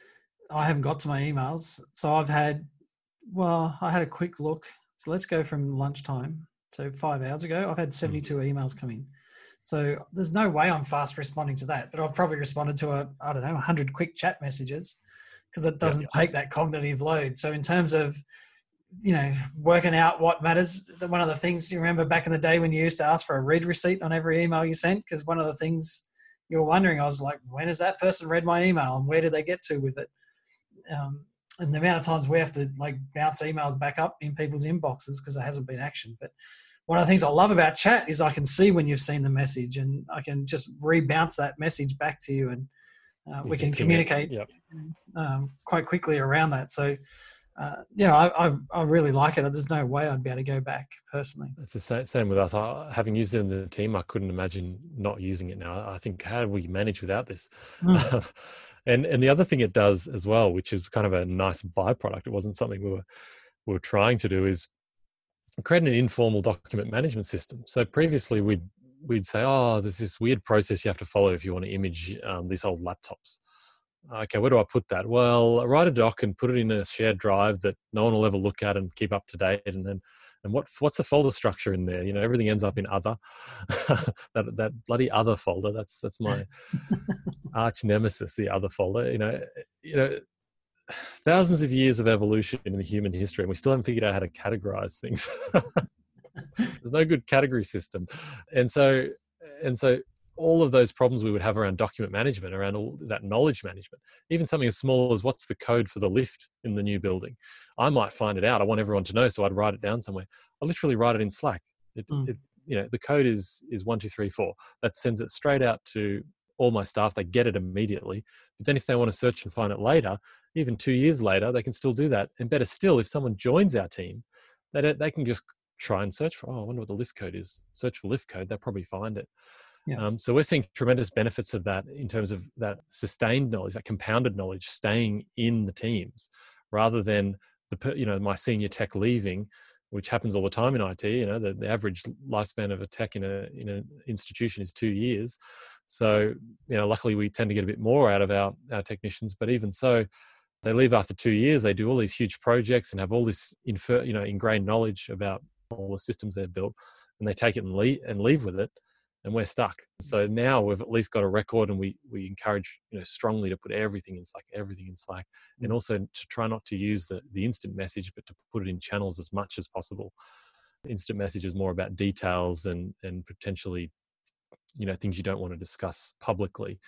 [SPEAKER 2] I haven't got to my emails. So I've had, well, I had a quick look. So let's go from lunchtime. So five hours ago, I've had seventy-two mm. emails come in. So there's no way I'm fast responding to that, but I've probably responded to a, I don't know, one hundred quick chat messages because it doesn't yeah, yeah. take that cognitive load. So in terms of, you know, working out what matters, one of the things you remember back in the day when you used to ask for a read receipt on every email you sent, because one of the things you were wondering, I was like, when has that person read my email and where did they get to with it? Um, and the amount of times we have to like bounce emails back up in people's inboxes because it hasn't been actioned. But one of the things I love about chat is I can see when you've seen the message and I can just rebounce that message back to you, and uh, we can communicate
[SPEAKER 3] yep.
[SPEAKER 2] um, quite quickly around that. So uh, yeah, I, I, I really like it. There's no way I'd be able to go back personally.
[SPEAKER 3] It's the same, same with us. I, having used it in the team, I couldn't imagine not using it now. I think, how do we manage without this? Mm. And and the other thing it does as well, which is kind of a nice byproduct, it wasn't something we were we were trying to do, is create an informal document management system. So previously we'd we'd say, oh, there's this weird process you have to follow if you want to image um, these old laptops. Okay, where do I put that? Well, I write a doc and put it in a shared drive that no one will ever look at and keep up to date. And then, and what what's the folder structure in there? You know, everything ends up in other. that that bloody other folder. That's that's my arch nemesis. The other folder. You know, you know, thousands of years of evolution in the human history, and we still haven't figured out how to categorize things. There's no good category system, and so and so. all of those problems we would have around document management, around all that knowledge management, even something as small as what's the code for the lift in the new building. I might find it out. I want everyone to know, so I'd write it down somewhere. I literally write it in Slack. It, mm. it, you know, the code is is one two three four. That sends it straight out to all my staff. They get it immediately. But then if they want to search and find it later, even two years later, they can still do that. And better still, if someone joins our team, they they can just try and search for. Oh, I wonder what the lift code is. Search for lift code. They'll probably find it. Yeah. Um, so we're seeing tremendous benefits of that in terms of that sustained knowledge, that compounded knowledge staying in the teams, rather than the you know my senior tech leaving, which happens all the time in I T. You know, the, the average lifespan of a tech in a in an institution is two years. So you know, luckily we tend to get a bit more out of our our technicians, but even so, they leave after two years. They do all these huge projects and have all this infer, you know ingrained knowledge about all the systems they've built, and they take it and leave and leave with it. And we're stuck. So now we've at least got a record, and we we encourage you know strongly to put everything in Slack, everything in Slack, and also to try not to use the the instant message, but to put it in channels as much as possible. Instant message is more about details and and potentially you know things you don't want to discuss publicly.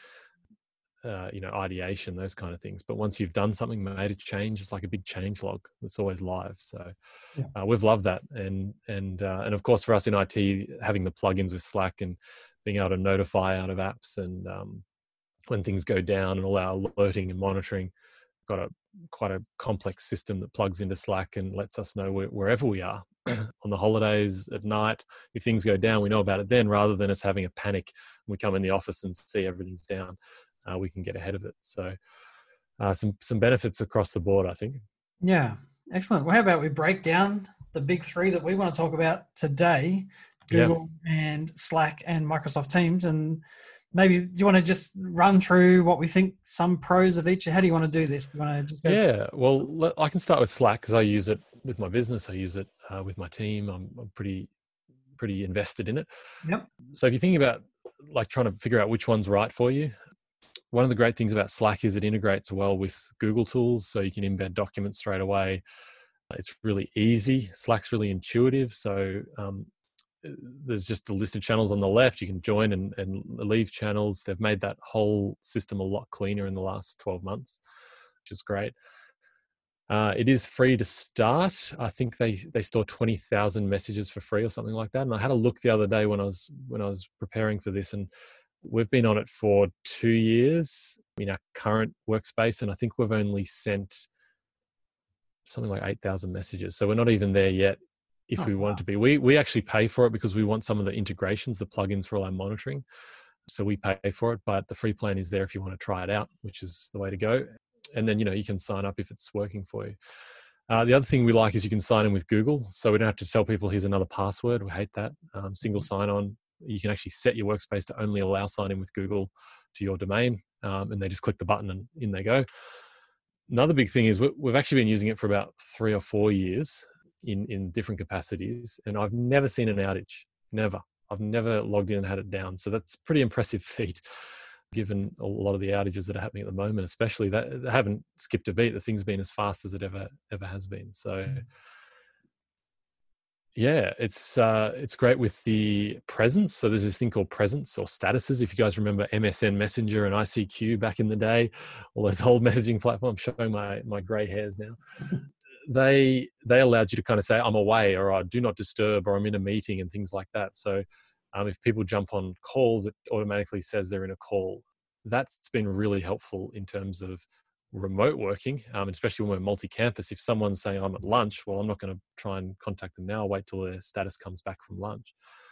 [SPEAKER 3] Uh, you know, ideation, those kind of things. But once you've done something, made a change, it's like a big change log that's always live. So yeah. uh, we've loved that. And and uh, and of course, for us in I T, having the plugins with Slack and being able to notify out of apps and um, when things go down and all our alerting and monitoring, got a quite a complex system that plugs into Slack and lets us know where, wherever we are on the holidays, at night. If things go down, we know about it then, rather than us having a panic. We come in the office and see everything's down. Uh, we can get ahead of it. So uh, some some benefits across the board, I think.
[SPEAKER 2] Yeah, excellent. Well, how about we break down the big three that we want to talk about today, Google yeah. and Slack and Microsoft Teams. And maybe do you want to just run through what we think some pros of each? How do you want to do this? Do you want to just go
[SPEAKER 3] yeah, well, I can start with Slack because I use it with my business. I use it uh, with my team. I'm, I'm pretty pretty invested in it.
[SPEAKER 2] Yep.
[SPEAKER 3] So if you think about like trying to figure out which one's right for you, one of the great things about Slack is it integrates well with Google tools, so you can embed documents straight away. It's really easy. Slack's really intuitive. So um, there's just the list of channels on the left. You can join and, and leave channels. They've made that whole system a lot cleaner in the last twelve months, which is great. Uh, it is free to start. I think they, they store twenty thousand messages for free or something like that. And I had a look the other day when I was when I was preparing for this, and we've been on it for two years in our current workspace, and I think we've only sent something like eight thousand messages. So we're not even there yet if oh, we want wow. to be. We we actually pay for it because we want some of the integrations, the plugins for all our monitoring. So we pay for it, but the free plan is there if you want to try it out, which is the way to go. And then, you know, you can sign up if it's working for you. Uh, the other thing we like is you can sign in with Google. So we don't have to tell people, here's another password. We hate that. Um, single sign-on. You can actually set your workspace to only allow sign in with Google to your domain. Um, and they just click the button and in they go. Another big thing is we've actually been using it for about three or four years in, in different capacities. And I've never seen an outage. Never. I've never logged in and had it down. So that's a pretty impressive feat, given a lot of the outages that are happening at the moment, especially that they haven't skipped a beat. The thing's been as fast as it ever ever has been. So yeah, it's uh, it's great with the presence. So there's this thing called presence or statuses. If you guys remember M S N Messenger and I C Q back in the day, all those old messaging platforms, showing my my grey hairs now. They they allowed you to kind of say, I'm away, or I do not disturb, or I'm in a meeting and things like that. So um, if people jump on calls, it automatically says they're in a call. That's been really helpful in terms of remote working, um, especially when we're multi-campus. If someone's saying I'm at lunch, well, I'm not going to try and contact them now. I'll wait till their status comes back from lunch.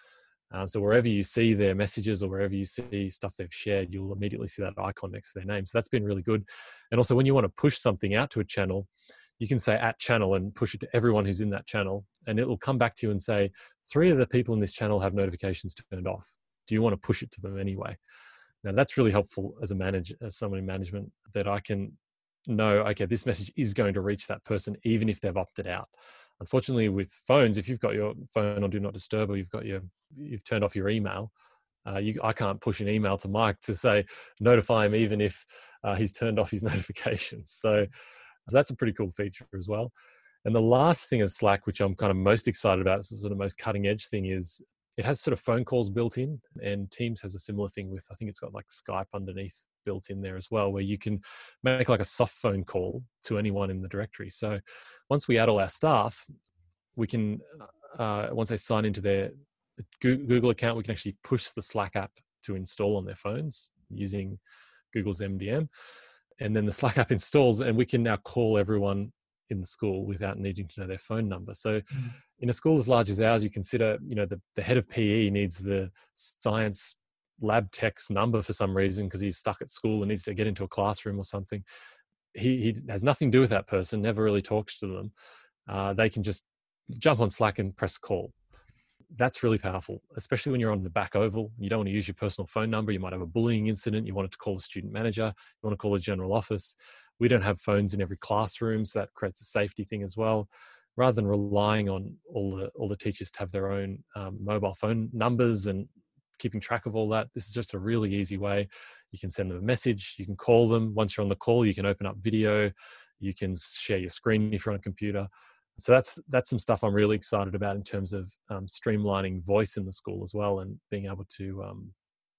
[SPEAKER 3] Um, so wherever you see their messages or wherever you see stuff they've shared, you'll immediately see that icon next to their name. So that's been really good. And also when you want to push something out to a channel, you can say at channel and push it to everyone who's in that channel. And it will come back to you and say, three of the people in this channel have notifications turned off. Do you want to push it to them anyway? Now that's really helpful as a manager, as someone in management, that I can know, okay, this message is going to reach that person, even if they've opted out. Unfortunately with phones, if you've got your phone on do not disturb, or you've got your, you've turned off your email, uh, you, I can't push an email to Mike to say, notify him, even if uh, he's turned off his notifications. So So that's a pretty cool feature as well. And the last thing is Slack, which I'm kind of most excited about, it's the sort of most cutting edge thing, is it has sort of phone calls built in, and Teams has a similar thing with, I think it's got like Skype underneath built in there as well, where you can make like a soft phone call to anyone in the directory. So once we add all our staff, we can, uh, once they sign into their Google account, we can actually push the Slack app to install on their phones using Google's M D M. And then the Slack app installs, and we can now call everyone in the school without needing to know their phone number. So mm. in a school as large as ours, you consider, you know, the, the head of P E needs the science lab tech's number for some reason because he's stuck at school and needs to get into a classroom or something. He, he has nothing to do with that person, never really talks to them. Uh, they can just jump on Slack and press call. That's really powerful, especially when you're on the back oval. You don't want to use your personal phone number. You might have a bullying incident. You want to call a student manager. You want to call a general office. We don't have phones in every classroom, so that creates a safety thing as well. Rather than relying on all the all the teachers to have their own um, mobile phone numbers and keeping track of all that, this is just a really easy way. You can send them a message. You can call them. Once you're on the call, you can open up video. You can share your screen if you're on a computer. So that's that's some stuff I'm really excited about in terms of um, streamlining voice in the school as well, and being able to um,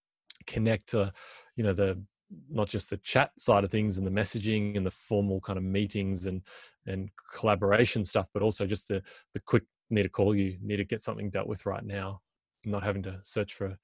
[SPEAKER 3] connect to, you know, the not just the chat side of things and the messaging and the formal kind of meetings and and collaboration stuff, but also just the the quick need to call you, need to get something dealt with right now, not having to search for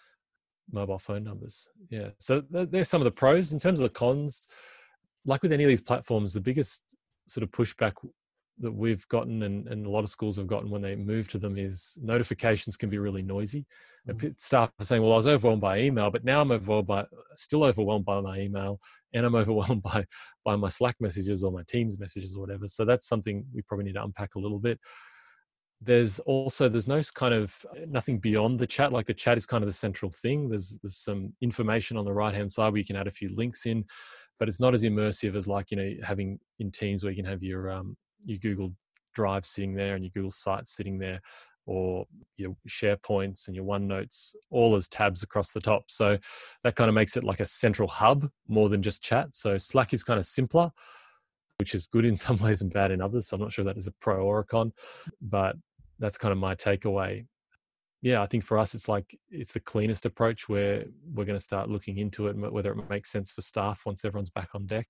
[SPEAKER 3] mobile phone numbers. Yeah, so th- there's some of the pros. In terms of the cons, like with any of these platforms, the biggest sort of pushback that we've gotten, and, and a lot of schools have gotten when they move to them, is notifications can be really noisy. Mm-hmm. Staff are saying, well, I was overwhelmed by email, but now I'm overwhelmed by, still overwhelmed by my email, and I'm overwhelmed by, by my Slack messages or my Teams messages or whatever. So that's something we probably need to unpack a little bit. There's also, there's no kind of, nothing beyond the chat. Like the chat is kind of the central thing. There's, there's some information on the right-hand side where you can add a few links in, but it's not as immersive as like, you know, having in Teams where you can have your, um, your Google Drive sitting there and your Google Sites sitting there, or your SharePoints and your OneNotes all as tabs across the top. So that kind of makes it like a central hub more than just chat. So Slack is kind of simpler, which is good in some ways and bad in others. So I'm not sure that is a pro or a con, but that's kind of my takeaway. Yeah, I think for us, it's like, it's the cleanest approach where we're going to start looking into it, whether it makes sense for staff once everyone's back on deck.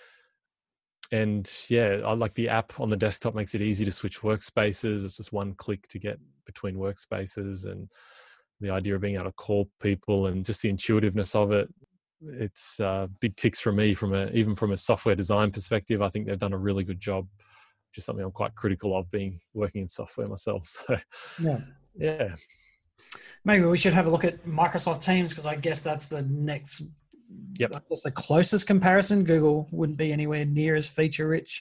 [SPEAKER 3] And yeah, I like the app on the desktop, makes it easy to switch workspaces. It's just one click to get between workspaces, and the idea of being able to call people and just the intuitiveness of it. It's uh, big ticks for me from a, even from a software design perspective. I think they've done a really good job, which is something I'm quite critical of, being working in software myself. So
[SPEAKER 2] yeah.
[SPEAKER 3] Yeah.
[SPEAKER 2] Maybe we should have a look at Microsoft Teams, because I guess that's the next,
[SPEAKER 3] Yep.
[SPEAKER 2] I guess the closest comparison. Google wouldn't be anywhere near as feature rich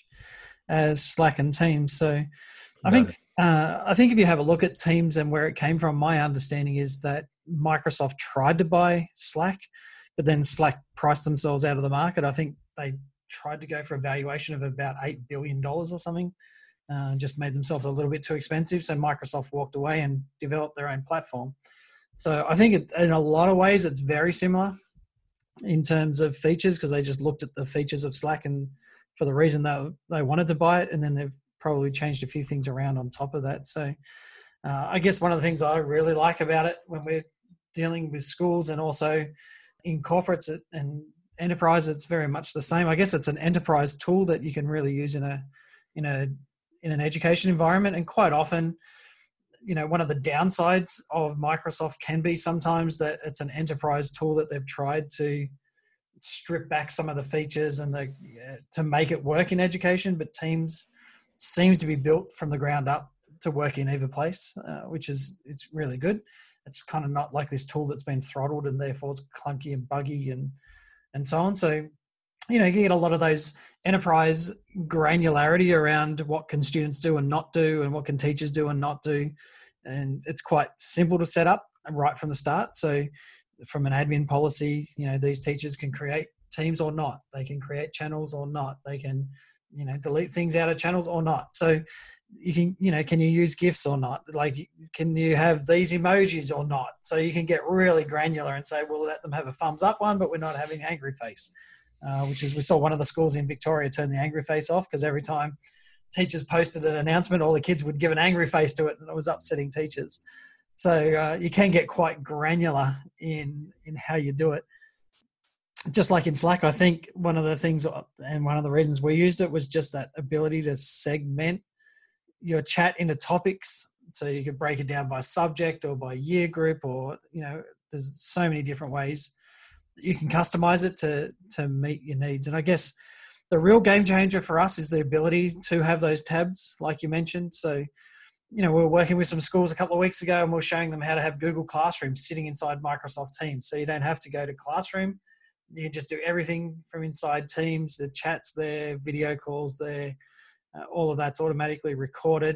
[SPEAKER 2] as Slack and Teams. So I
[SPEAKER 3] No.
[SPEAKER 2] think uh, I think if you have a look at Teams and where it came from, my understanding is that Microsoft tried to buy Slack, but then Slack priced themselves out of the market. I think they tried to go for a valuation of about eight billion dollars or something, uh, just made themselves a little bit too expensive. So Microsoft walked away and developed their own platform. So I think it, in a lot of ways it's very similar in terms of features, because they just looked at the features of Slack and for the reason that they wanted to buy it, and then they've probably changed a few things around on top of that. So uh, I guess one of the things I really like about it when we're dealing with schools and also in corporates and enterprise, it's very much the same. I guess it's an enterprise tool that you can really use in a in a in an education environment. And quite often, you know, one of the downsides of Microsoft can be sometimes that it's an enterprise tool that they've tried to strip back some of the features and the, to make it work in education. But Teams seems to be built from the ground up to work in either place, uh, which is, it's really good. It's kind of not like this tool that's been throttled and therefore it's clunky and buggy and, and so on. So, you know, you get a lot of those enterprise granularity around what can students do and not do, and what can teachers do and not do. And it's quite simple to set up right from the start. So from an admin policy, you know, these teachers can create teams or not. They can create channels or not. They can, you know, delete things out of channels or not. So you can, you know, can you use GIFs or not? Like, can you have these emojis or not? So you can get really granular and say, we'll let them have a thumbs up one, but we're not having angry face, uh, which is, we saw one of the schools in Victoria turn the angry face off because every time teachers posted an announcement, all the kids would give an angry face to it, and it was upsetting teachers. So uh, you can get quite granular in, in how you do it. Just like in Slack, I think one of the things and one of the reasons we used it was just that ability to segment your chat into topics. So you could break it down by subject or by year group, or, you know, there's so many different ways that you can customize it to, to meet your needs. And I guess the real game changer for us is the ability to have those tabs, like you mentioned. So, you know, we were working with some schools a couple of weeks ago and we were showing them how to have Google Classroom sitting inside Microsoft Teams. So you don't have to go to Classroom. You can just do everything from inside Teams. The chat's there, video calls there, uh, all of that's automatically recorded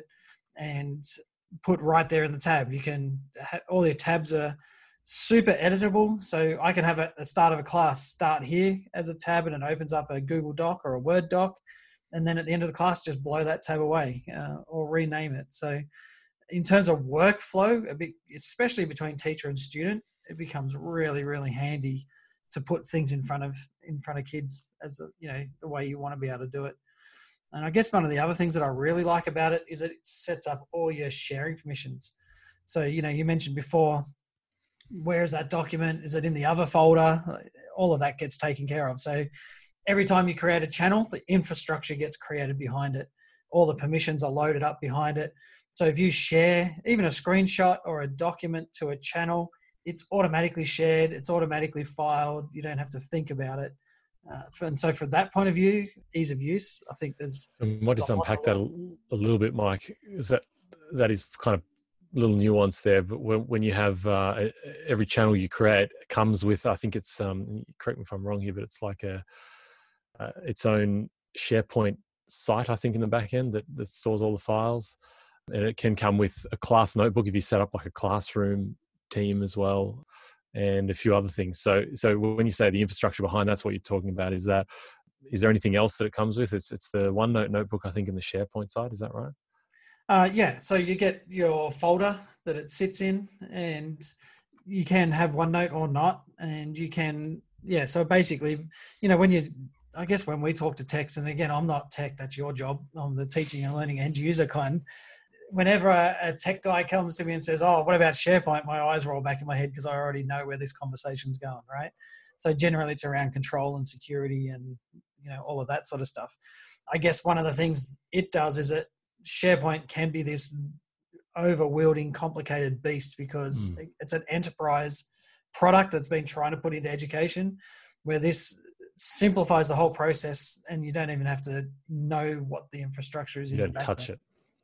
[SPEAKER 2] and put right there in the tab. You can, ha- all your tabs are super editable. So I can have a, the start of a class start here as a tab, and it opens up a Google Doc or a Word doc. And then at the end of the class, just blow that tab away uh, or rename it. So in terms of workflow, a bit, especially between teacher and student, it becomes really, really handy to put things in front of in front of kids as a, you know, the way you want to be able to do it. And I guess one of the other things that I really like about it is that it sets up all your sharing permissions. So, you know, you mentioned before, where is that document? Is it in the other folder? All of that gets taken care of. So every time you create a channel, the infrastructure gets created behind it. All the permissions are loaded up behind it. So if you share even a screenshot or a document to a channel, it's automatically shared. It's automatically filed. You don't have to think about it. Uh, and so from that point of view, ease of use, I think there's...
[SPEAKER 3] And might just unpack that a, a little bit, Mike. Is that that is kind of a little nuance there, but when, when you have uh, every channel you create comes with, I think it's, um, correct me if I'm wrong here, but it's like a uh, its own SharePoint site, I think, in the back end that, that stores all the files. And it can come with a class notebook if you set up like a classroom team as well, and a few other things. So, so when you say the infrastructure behind, that's what you're talking about. Is that, is there anything else that it comes with? It's it's the OneNote notebook, I think, in the SharePoint side. Is that right?
[SPEAKER 2] Uh, yeah. So you get your folder that it sits in, and you can have OneNote or not, and you can, yeah. So basically, you know, when you, I guess when we talk to techs, and again, I'm not tech, that's your job. I'm the teaching and learning end user kind. Whenever a, a tech guy comes to me and says, oh, what about SharePoint? My eyes roll back in my head because I already know where this conversation's going, right? So generally it's around control and security and, you know, all of that sort of stuff. I guess one of the things it does is that SharePoint can be this over-wielding, complicated beast because mm. it's an enterprise product that's been trying to put into education, where this simplifies the whole process and you don't even have to know what the infrastructure is.
[SPEAKER 3] You
[SPEAKER 2] in
[SPEAKER 3] don't
[SPEAKER 2] the
[SPEAKER 3] touch it.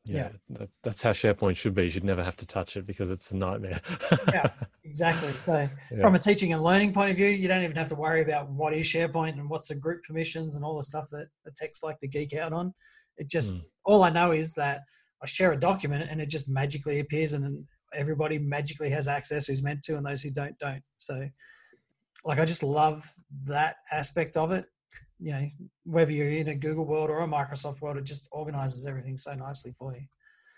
[SPEAKER 3] Yeah, that, that's how SharePoint should be. You should never have to touch it because it's a nightmare.
[SPEAKER 2] Yeah, exactly. So
[SPEAKER 3] Yeah.
[SPEAKER 2] from a teaching and learning point of view, you don't even have to worry about what is SharePoint and what's the group permissions and all the stuff that the techs like to geek out on. It just,
[SPEAKER 3] Mm.
[SPEAKER 2] all I know is that I share a document and it just magically appears and everybody magically has access who's meant to, and those who don't, don't. So like, I just love that aspect of it. You know, whether you're in a Google world or a Microsoft world, it just organizes everything so nicely for you.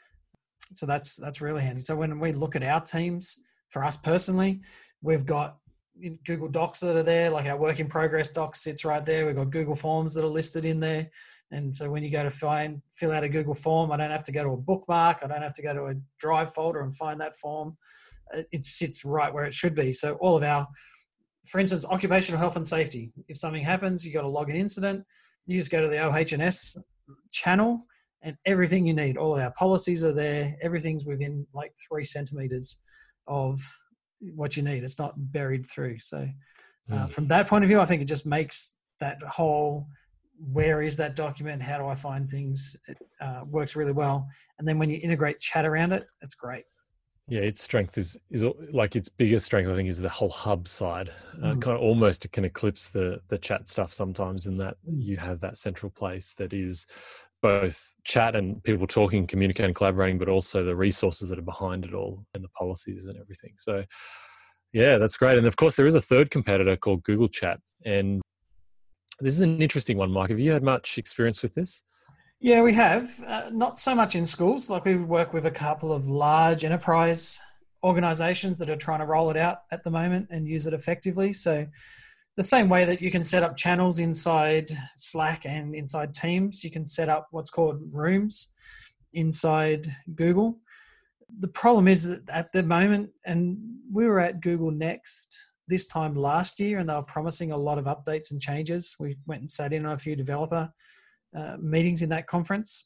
[SPEAKER 2] So that's that's really handy. So when we look at our teams, for us personally, we've got Google Docs that are there, like our work in progress docs sits right there. We've got Google Forms that are listed in there. And so when you go to find, fill out a Google form, I don't have to go to a bookmark. I don't have to go to a Drive folder and find that form. It sits right where it should be. So all of our, for instance, occupational health and safety. If something happens, you got to log an incident. You just go to the O H and S channel and everything you need. All of our policies are there. Everything's within like three centimeters of what you need. It's not buried through. So uh,
[SPEAKER 3] Mm.
[SPEAKER 2] from that point of view, I think it just makes that whole, where is that document? How do I find things? It uh, works really well. And then when you integrate chat around it, it's great.
[SPEAKER 3] Yeah, its strength is is like its biggest strength, I think, is the whole hub side. Uh,
[SPEAKER 2] Mm.
[SPEAKER 3] kind of almost it can eclipse the the chat stuff sometimes, in that
[SPEAKER 2] Mm.
[SPEAKER 3] you have that central place that is both chat and people talking, communicating, collaborating, but also the resources that are behind it all and the policies and everything. So yeah, that's great. And of course, there is a third competitor called Google Chat, and this is an interesting one, Mike. Have you had much experience with this?
[SPEAKER 2] Yeah, we have. Uh, not so much in schools. Like, we work with a couple of large enterprise organizations that are trying to roll it out at the moment and use it effectively. So the same way that you can set up channels inside Slack and inside Teams, you can set up what's called rooms inside Google. The problem is that at the moment, and we were at Google Next this time last year, and they were promising a lot of updates and changes. We went and sat in on a few developer uh, meetings in that conference,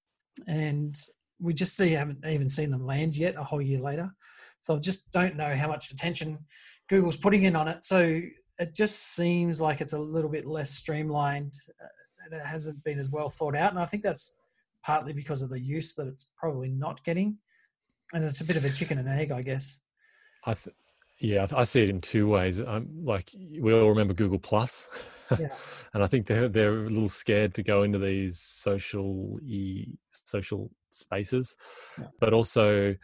[SPEAKER 2] and we just see, haven't even seen them land yet a whole year later. So I just don't know how much attention Google's putting in on it. So it just seems like it's a little bit less streamlined, uh, and it hasn't been as well thought out. And I think that's partly because of the use that it's probably not getting. And it's a bit of a chicken and egg, I guess.
[SPEAKER 3] I th- yeah, I, th- I see it in two ways. Um, like, we all remember Google Plus,
[SPEAKER 2] Yeah.
[SPEAKER 3] and I think they're they're a little scared to go into these social e social spaces,
[SPEAKER 2] Yeah.
[SPEAKER 3] but also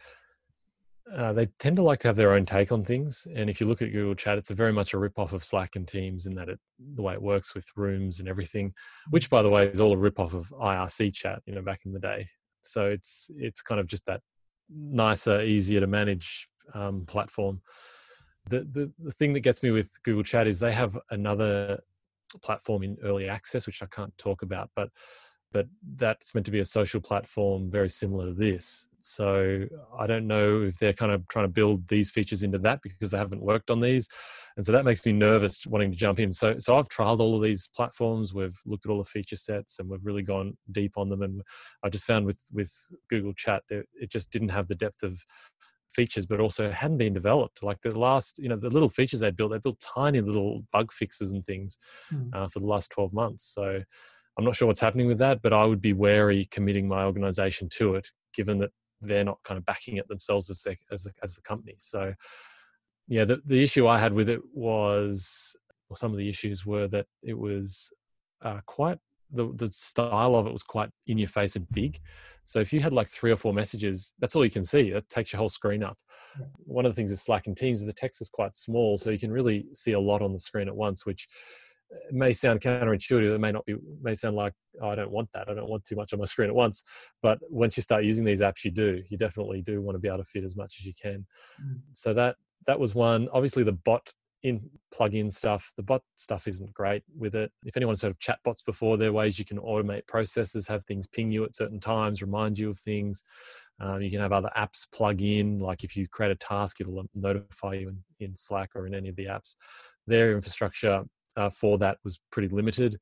[SPEAKER 3] uh, they tend to like to have their own take on things. And if you look at Google Chat, it's a very much a rip-off of Slack and Teams in that it the way it works with rooms and everything, which, by the way, is all a rip-off of I R C Chat, you know, back in the day. So it's it's kind of just that nicer, easier to manage um, platform. The, the the thing that gets me with Google Chat is they have another platform in early access, which I can't talk about, but but that's meant to be a social platform very similar to this. So I don't know if they're kind of trying to build these features into that because they haven't worked on these. And so that makes me nervous wanting to jump in. So so I've trialed all of these platforms. We've looked at all the feature sets and we've really gone deep on them. And I just found with, with Google Chat, that it just didn't have the depth of features, but also hadn't been developed. Like the last, you know, the little features they built, they built tiny little bug fixes and things
[SPEAKER 2] Mm.
[SPEAKER 3] uh, for the last twelve months. So I'm not sure what's happening with that, but I would be wary committing my organization to it, given that they're not kind of backing it themselves as the, as the, as the company. So yeah, the, the issue I had with it was, well, some of the issues were that it was uh, quite, the, the style of it was quite in your face and big. So if you had like three or four messages, that's all you can see. That takes your whole screen up.
[SPEAKER 2] Yeah.
[SPEAKER 3] One of the things with Slack and Teams is the text is quite small, so you can really see a lot on the screen at once, which may sound counterintuitive. It may not be, may sound like, oh, I don't want that. I don't want too much on my screen at once. But once you start using these apps, you do. You definitely do want to be able to fit as much as you can.
[SPEAKER 2] Mm.
[SPEAKER 3] So that that was one. Obviously, the bot in plug-in stuff, the bot stuff isn't great with it. If anyone's heard of chatbots before, there are ways you can automate processes, have things ping you at certain times, remind you of things. Um, you can have other apps plug in, like if you create a task, it'll notify you in, in Slack or in any of the apps. Their infrastructure uh, for that was pretty limited.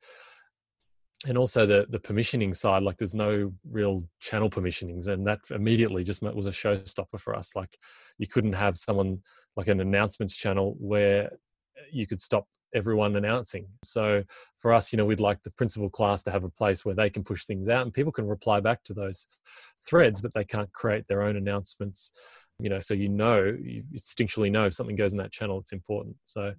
[SPEAKER 3] And also the the permissioning side, like there's no real channel permissionings, and that immediately just was a showstopper for us. Like you couldn't have someone like an announcements channel where you could stop everyone announcing. So for us, you know, we'd like the principal class to have a place where they can push things out and people can reply back to those threads, but they can't create their own announcements, you know, so you know, you instinctually know if something goes in that channel, it's important. So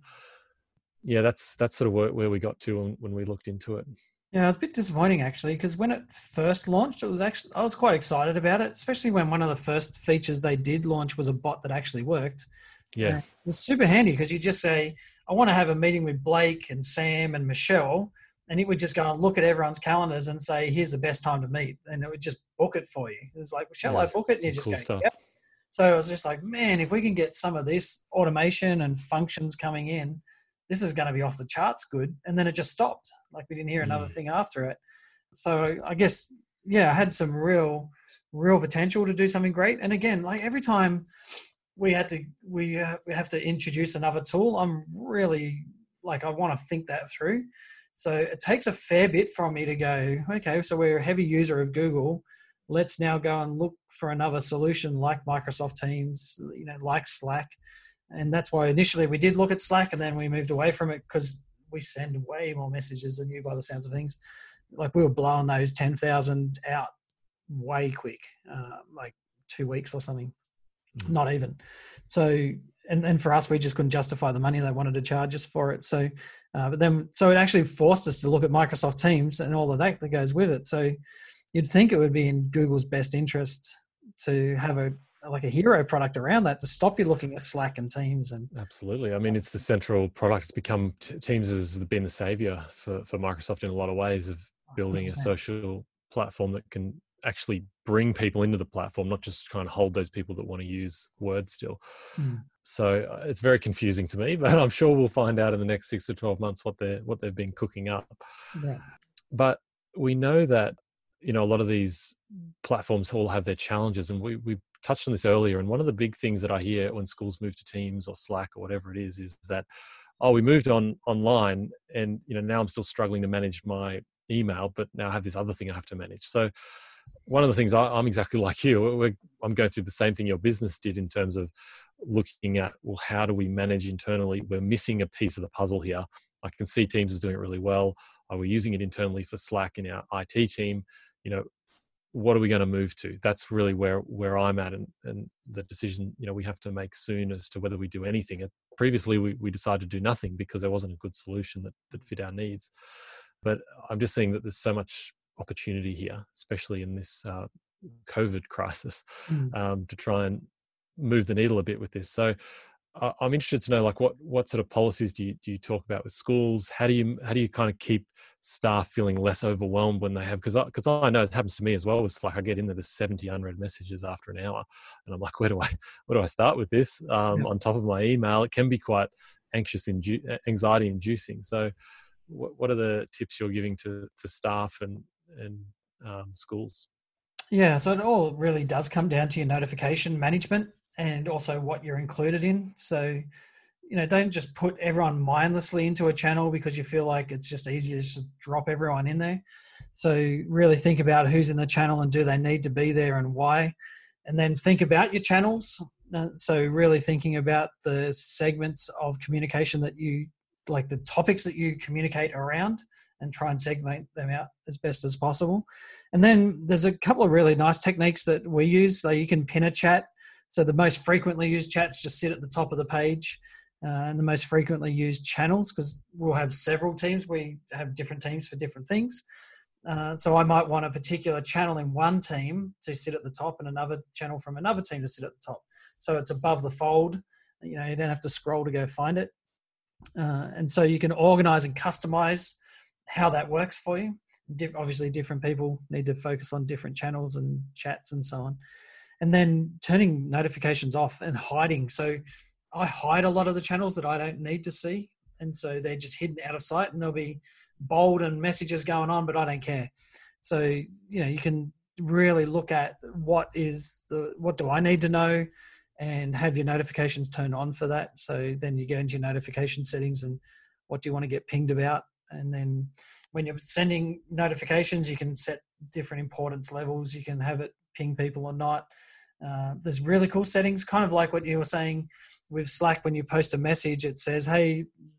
[SPEAKER 3] yeah, that's that's sort of where, where we got to when, when we looked into it.
[SPEAKER 2] Yeah, it was a bit disappointing actually, because when it first launched, it was actually, I was quite excited about it, especially when one of the first features they did launch was a bot that actually worked.
[SPEAKER 3] Yeah.
[SPEAKER 2] Uh, it was super handy because you just say, I want to have a meeting with Blake and Sam and Michelle, and it would just go and look at everyone's calendars and say, here's the best time to meet. And it would just book it for you. It was like, well, shall
[SPEAKER 3] yeah,
[SPEAKER 2] I book it? And you just
[SPEAKER 3] cool
[SPEAKER 2] go,
[SPEAKER 3] stuff.
[SPEAKER 2] Yep. So I was just like, man, if we can get some of this automation and functions coming in, this is going to be off the charts good. And then it just stopped. Like we didn't hear another
[SPEAKER 3] Mm.
[SPEAKER 2] thing after it. So I guess, yeah, I had some real, real potential to do something great. And again, like every time we had to, we, uh, we have to introduce another tool, I'm really like, I want to think that through. So it takes a fair bit from me to go, okay, so we're a heavy user of Google. Let's now go and look for another solution like Microsoft Teams, you know, like Slack. And that's why initially we did look at Slack, and then we moved away from it because we send way more messages than you by the sounds of things. Like we were blowing those ten thousand out way quick, uh, like two weeks or something, mm. not even. So, and, and for us, we just couldn't justify the money they wanted to charge us for it. So, uh, but then, so it actually forced us to look at Microsoft Teams and all of that that goes with it. So you'd think it would be in Google's best interest to have a, like a hero product around that to stop you looking at Slack and Teams. And
[SPEAKER 3] absolutely. I mean, it's the central product. It's become, Teams has been the savior for, for Microsoft in a lot of ways of building one hundred percent a social platform that can actually bring people into the platform, not just kind of hold those people that want to use Word still. Mm. So it's very confusing to me, but I'm sure we'll find out in the next six to twelve months what they're, what they've been cooking up.
[SPEAKER 2] Yeah.
[SPEAKER 3] But we know that, you know, a lot of these platforms all have their challenges, and we, we touched on this earlier. And one of the big things that I hear when schools move to Teams or Slack or whatever it is, is that, oh, we moved on online and, you know, now I'm still struggling to manage my email, but now I have this other thing I have to manage. So one of the things I, I'm exactly like you, we're, I'm going through the same thing your business did in terms of looking at, well, how do we manage internally? We're missing a piece of the puzzle here. I can see Teams is doing it really well. Are we using it internally for Slack in our I T team? You know, what are we going to move to? That's really where, where I'm at, and, and the decision, you know, we have to make soon as to whether we do anything. Previously, we, we decided to do nothing because there wasn't a good solution that, that fit our needs. But I'm just seeing that there's so much opportunity here, especially in this uh, COVID crisis, mm. um, to try and move the needle a bit with this. So uh, I'm interested to know, like, what what sort of policies do you do you talk about with schools? How do you how do you kind of keep staff feeling less overwhelmed when they have, because because I, I know it happens to me as well. It's like I get in there, there's seventy unread messages after an hour, and I'm like, where do I where do I start with this? Um, yeah. On top of my email, it can be quite anxious, indu- anxiety inducing. So what what are the tips you're giving to to staff and and um, schools?
[SPEAKER 2] Yeah, so it all really does come down to your notification management and also what you're included in. So, you know, don't just put everyone mindlessly into a channel because you feel like it's just easier to just drop everyone in there. So really think about who's in the channel and do they need to be there and why. And then think about your channels. So really thinking about the segments of communication that you, like the topics that you communicate around, and try and segment them out as best as possible. And then there's a couple of really nice techniques that we use. So you can pin a chat. So the most frequently used chats just sit at the top of the page, uh, and the most frequently used channels, because we'll have several teams. We have different teams for different things. Uh, so I might want a particular channel in one team to sit at the top and another channel from another team to sit at the top. So it's above the fold. You know, you don't have to scroll to go find it. Uh, and so you can organize and customize how that works for you. Di- obviously, different people need to focus on different channels and chats and so on. And then turning notifications off and hiding. So I hide a lot of the channels that I don't need to see. And so they're just hidden out of sight, and there'll be bold and messages going on, but I don't care. So, you know, you can really look at what is the, what do I need to know, and have your notifications turned on for that. So then you go into your notification settings and what do you want to get pinged about? And then when you're sending notifications, you can set different importance levels. You can have it ping people or not. Uh, there's really cool settings, kind of like what you were saying with Slack. When you post a message, it says, hey,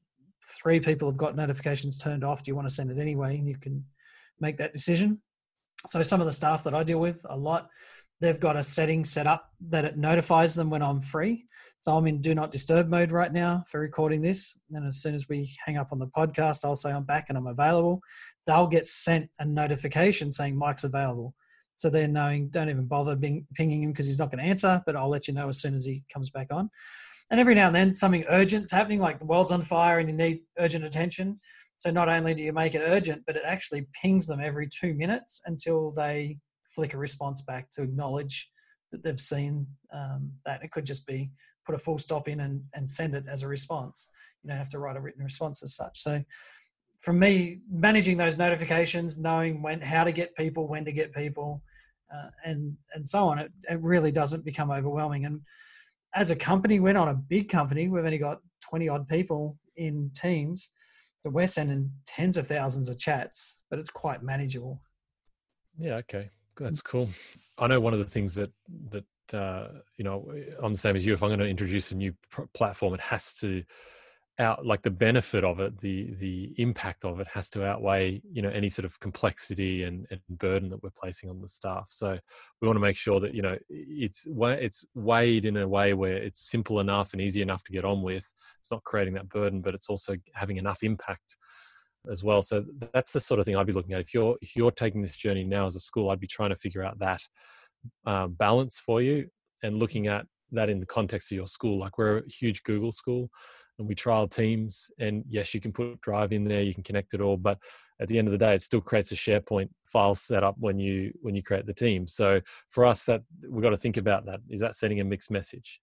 [SPEAKER 2] three people have got notifications turned off, do you want to send it anyway? And you can make that decision. So some of the staff that I deal with a lot, they've got a setting set up that it notifies them when I'm free. So I'm in do not disturb mode right now for recording this. And as soon as we hang up on the podcast, I'll say I'm back and I'm available. They'll get sent a notification saying Mike's available. So they're knowing, don't even bother bing, pinging him because he's not going to answer, but I'll let you know as soon as he comes back on. And every now and then something urgent's happening, like the world's on fire and you need urgent attention. So not only do you make it urgent, but it actually pings them every two minutes until they flick a response back to acknowledge that they've seen um, that. It could just be put a full stop in and, and send it as a response. You don't have to write a written response as such. So for me, managing those notifications, knowing when, how to get people, when to get people, uh, and, and so on, it, it really doesn't become overwhelming. And as a company, we're not a big company. We've only got twenty odd people in Teams. So we're sending tens of thousands of chats, but it's quite manageable.
[SPEAKER 3] Yeah. Okay. That's cool. I know one of the things that, that, uh, you know, I'm the same as you. If I'm going to introduce a new pr- platform, it has to out, like the benefit of it, the, the impact of it has to outweigh, you know, any sort of complexity and, and burden that we're placing on the staff. So we want to make sure that, you know, it's, it's weighed in a way where it's simple enough and easy enough to get on with. It's not creating that burden, but it's also having enough impact as well. So that's the sort of thing I'd be looking at. If you're if you're taking this journey now as a school, I'd be trying to figure out that uh, balance for you and looking at that in the context of your school. Like we're a huge Google school and we trial Teams, and yes, you can put Drive in there, you can connect it all, but at the end of the day, it still creates a SharePoint file setup when you when you create the team. So for us, that we've got to think about that. Is that sending a mixed message?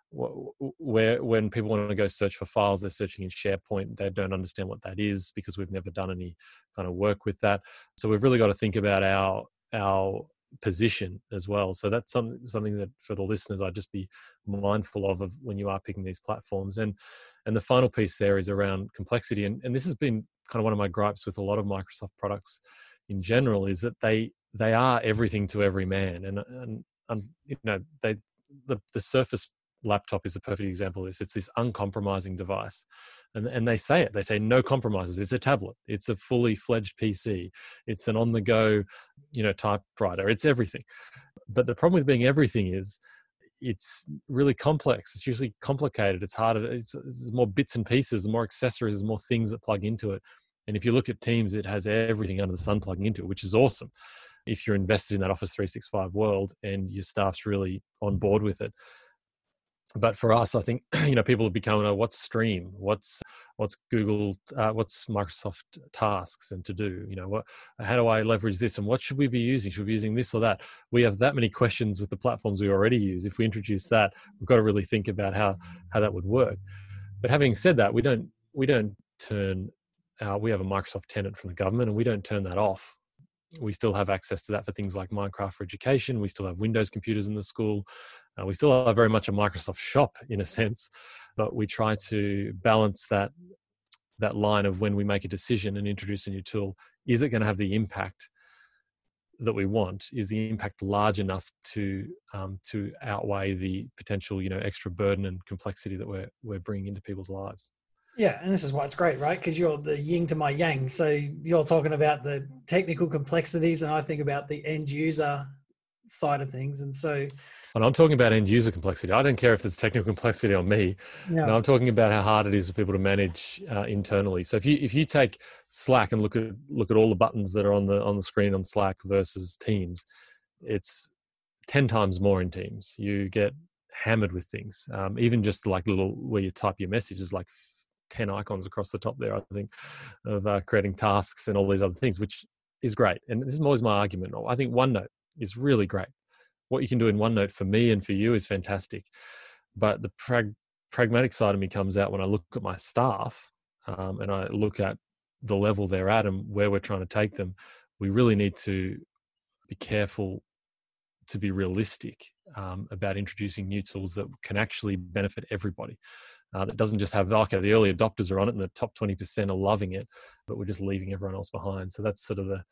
[SPEAKER 3] Where when people want to go search for files, they're searching in SharePoint. They don't understand what that is because we've never done any kind of work with that. So we've really got to think about our our position as well. So that's some, something that for the listeners, I'd just be mindful of, of when you are picking these platforms. And and the final piece there is around complexity. And, and this has been kind of one of my gripes with a lot of Microsoft products in general, is that they they are everything to every man. And and, and you know they the the Surface laptop is a perfect example of this. It's this uncompromising device, and and they say it. They say no compromises. It's a tablet. It's a fully fledged P C. It's an on-the-go, you know, typewriter. It's everything. But the problem with being everything is it's really complex. It's usually complicated. It's harder. It's, it's more bits and pieces, more accessories, more things that plug into it. And if you look at Teams, it has everything under the sun plugging into it, which is awesome if you're invested in that Office three sixty-five world and your staff's really on board with it. But for us, I think, you know, people have become, oh, what's Stream? What's what's Google? Uh, what's Microsoft Tasks and To Do? You know, what? How do I leverage this? And what should we be using? Should we be using this or that? We have that many questions with the platforms we already use. If we introduce that, we've got to really think about how how that would work. But having said that, we don't we don't turn. Uh, we have a Microsoft tenant from the government, and we don't turn that off. We still have access to that for things like Minecraft for Education. We still have Windows computers in the school. Uh, we still are very much a Microsoft shop in a sense, but we try to balance that that line of when we make a decision and introduce a new tool. Is it going to have the impact that we want? Is the impact large enough to um, to outweigh the potential, you know, extra burden and complexity that we're we're bringing into people's lives?
[SPEAKER 2] Yeah, and this is why it's great, right? Because you're the yin to my yang. So you're talking about the technical complexities, and I think about the end user side of things. And so,
[SPEAKER 3] and I'm talking about end user complexity. I don't care if there's technical complexity on me.
[SPEAKER 2] Yeah.
[SPEAKER 3] No, I'm talking about how hard it is for people to manage uh, internally. So if you if you take Slack and look at look at all the buttons that are on the on the screen on Slack versus Teams, it's ten times more in Teams. You get hammered with things. Um, even just like little where you type your messages, like ten icons across the top there, I think, of uh, creating tasks and all these other things, which is great. And this is always my argument. I think OneNote is really great. What you can do in OneNote for me and for you is fantastic. But the prag- pragmatic side of me comes out when I look at my staff um, and I look at the level they're at and where we're trying to take them. We really need to be careful to be realistic um, about introducing new tools that can actually benefit everybody. Uh, that doesn't just have, okay, the early adopters are on it and the top twenty percent are loving it, but we're just leaving everyone else behind. So that's sort of the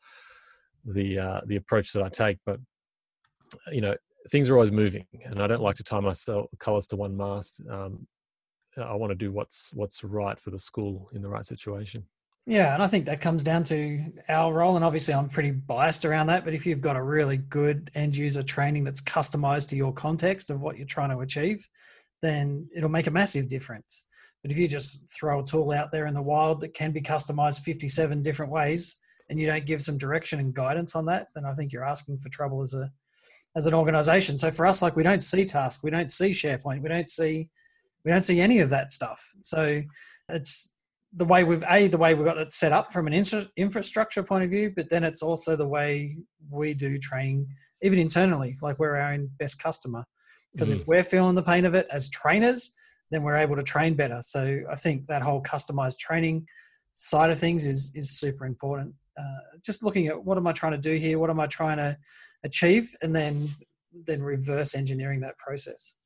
[SPEAKER 3] the uh, the approach that I take. But, you know, things are always moving, and I don't like to tie myself colors to one mast. Um, I want to do what's what's right for the school in the right situation.
[SPEAKER 2] Yeah, and I think that comes down to our role, and obviously I'm pretty biased around that, but if you've got a really good end user training that's customized to your context of what you're trying to achieve, then it'll make a massive difference. But if you just throw a tool out there in the wild that can be customized fifty-seven different ways and you don't give some direction and guidance on that, then I think you're asking for trouble as a as an organization. So for us, like, we don't see Task, we don't see SharePoint, we don't see we don't see any of that stuff. So it's the way we've a the way we've got it set up from an infra- infrastructure point of view, but then it's also the way we do training, even internally. Like, we're our own best customer, because mm. if we're feeling the pain of it as trainers, then we're able to train better. So I think that whole customized training side of things is is super important. Uh, just looking at, what am I trying to do here? What am I trying to achieve? And then then reverse engineering that process.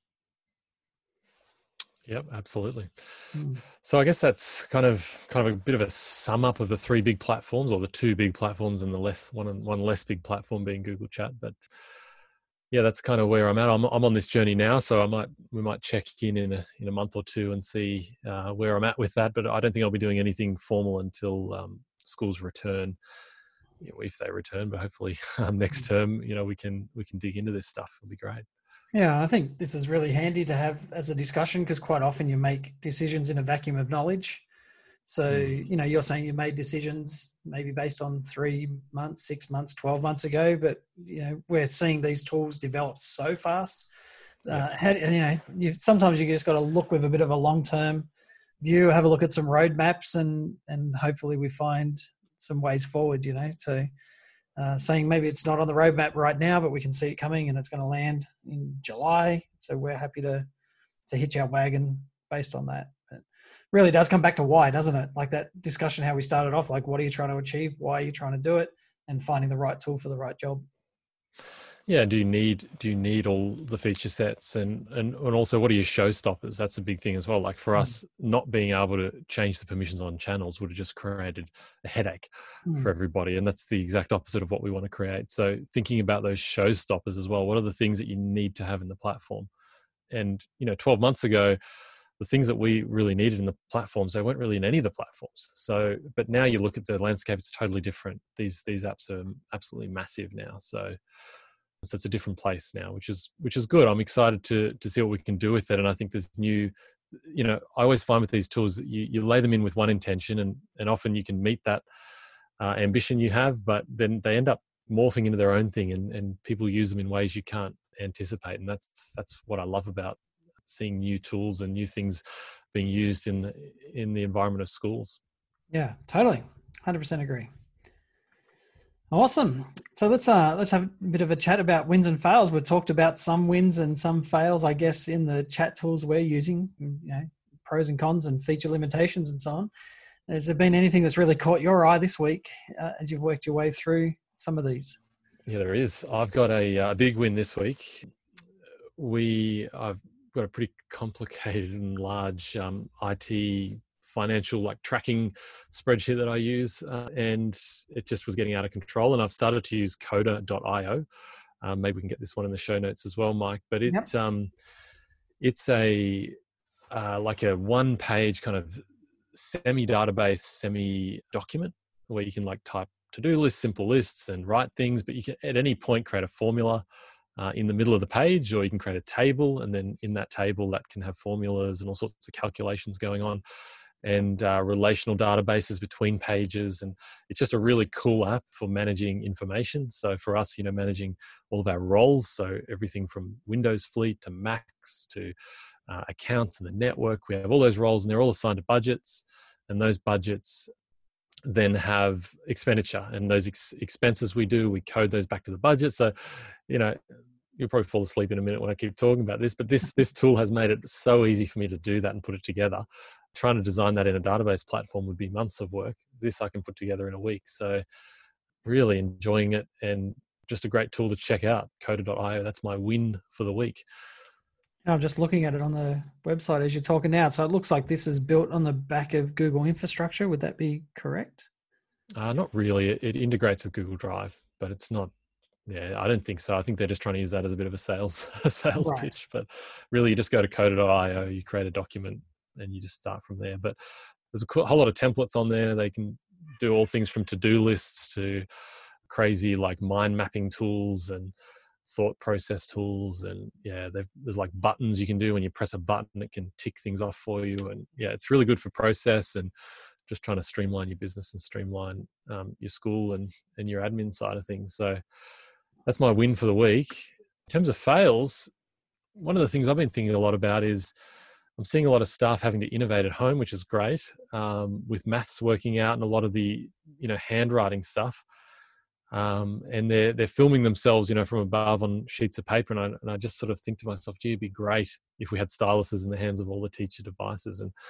[SPEAKER 3] Yep, absolutely.
[SPEAKER 2] Hmm.
[SPEAKER 3] So I guess that's kind of kind of a bit of a sum up of the three big platforms, or the two big platforms, and the less one and one less big platform being Google Chat. But yeah, that's kind of where I'm at. I'm I'm on this journey now, so I might we might check in in a in a month or two and see uh, where I'm at with that. But I don't think I'll be doing anything formal until um, schools return, you know, if they return. But hopefully um, next term, you know, we can we can dig into this stuff. It'll be great.
[SPEAKER 2] Yeah, I think this is really handy to have as a discussion, because quite often you make decisions in a vacuum of knowledge. So, mm. you know, you're saying you made decisions maybe based on three months, six months, twelve months ago, but, you know, we're seeing these tools develop so fast. Yeah. Uh, how, you know, you sometimes you just got to look with a bit of a long-term view, have a look at some roadmaps, and, and hopefully we find some ways forward, you know, so Uh, saying maybe it's not on the roadmap right now, but we can see it coming and it's going to land in July. So we're happy to to hitch our wagon based on that. But really does come back to why, doesn't it? Like that discussion, how we started off, like, what are you trying to achieve? Why are you trying to do it? And finding the right tool for the right job. Yeah.
[SPEAKER 3] Do you need, do you need all the feature sets, and, and, and also what are your showstoppers? That's a big thing as well. Like for mm. us, not being able to change the permissions on channels would have just created a headache mm. for everybody. And that's the exact opposite of what we want to create. So thinking about those showstoppers as well, what are the things that you need to have in the platform? And, you know, twelve months ago, the things that we really needed in the platforms, they weren't really in any of the platforms. So, but now you look at the landscape, it's totally different. These, these apps are absolutely massive now. So, So it's a different place now, which is which is good. I'm excited to to see what we can do with it. And I think there's new, you know, I always find with these tools that you, you lay them in with one intention, and and often you can meet that uh, ambition you have, but then they end up morphing into their own thing, and, and people use them in ways you can't anticipate. And that's that's what I love about seeing new tools and new things being used in in the environment of schools.
[SPEAKER 2] Yeah, totally. one hundred percent agree. Awesome. So let's uh let's have a bit of a chat about wins and fails. We've talked about some wins and some fails, I guess, in the chat tools we're using, you know, pros and cons and feature limitations and so on. Has there been anything that's really caught your eye this week uh, as you've worked your way through some of these?
[SPEAKER 3] Yeah, there is. I've got a, a big win this week. We I've got a pretty complicated and large um, I T financial like tracking spreadsheet that I use, uh, and it just was getting out of control. And I've started to use coda dot io. Um, maybe we can get this one in the show notes as well, Mike. But it yep. um, it's a uh, like a one page kind of semi database, semi document where you can like type to-do lists, simple lists, and write things. But you can at any point create a formula Uh, in the middle of the page, or you can create a table, and then in that table that can have formulas and all sorts of calculations going on, and uh, relational databases between pages. And it's just a really cool app for managing information. So for us, you know, managing all of our roles, so everything from Windows fleet to Macs to uh, accounts and the network, we have all those roles, and they're all assigned to budgets, and those budgets then have expenditure, and those ex- expenses we do, we code those back to the budget. So, you know, you'll probably fall asleep in a minute when I keep talking about this, but this this tool has made it so easy for me to do that and put it together. Trying to design that in a database platform would be months of work. This I can put together in a week. So really enjoying it, and just a great tool to check out, coda dot io. That's my win for the week.
[SPEAKER 2] I'm just looking at it on the website as you're talking now. So it looks like this is built on the back of Google infrastructure. Would that be correct?
[SPEAKER 3] Uh, not really. It, it integrates with Google Drive, but it's not. Yeah, I don't think so. I think they're just trying to use that as a bit of a sales a sales right. pitch. But really, you just go to coda dot io, you create a document, and you just start from there. But there's a whole lot of templates on there. They can do all things from to-do lists to crazy like mind mapping tools and thought process tools. And yeah, there's like buttons you can do. When you press a button, it can tick things off for you. And yeah, it's really good for process and just trying to streamline your business and streamline um, your school and, and your admin side of things. So that's my win for the week. In terms of fails, one of the things I've been thinking a lot about is I'm seeing a lot of staff having to innovate at home, which is great, um, with maths working out and a lot of the, you know, handwriting stuff. Um, and they're, they're filming themselves, you know, from above on sheets of paper. And I, and I just sort of think to myself, gee, it'd be great if we had styluses in the hands of all the teacher devices. And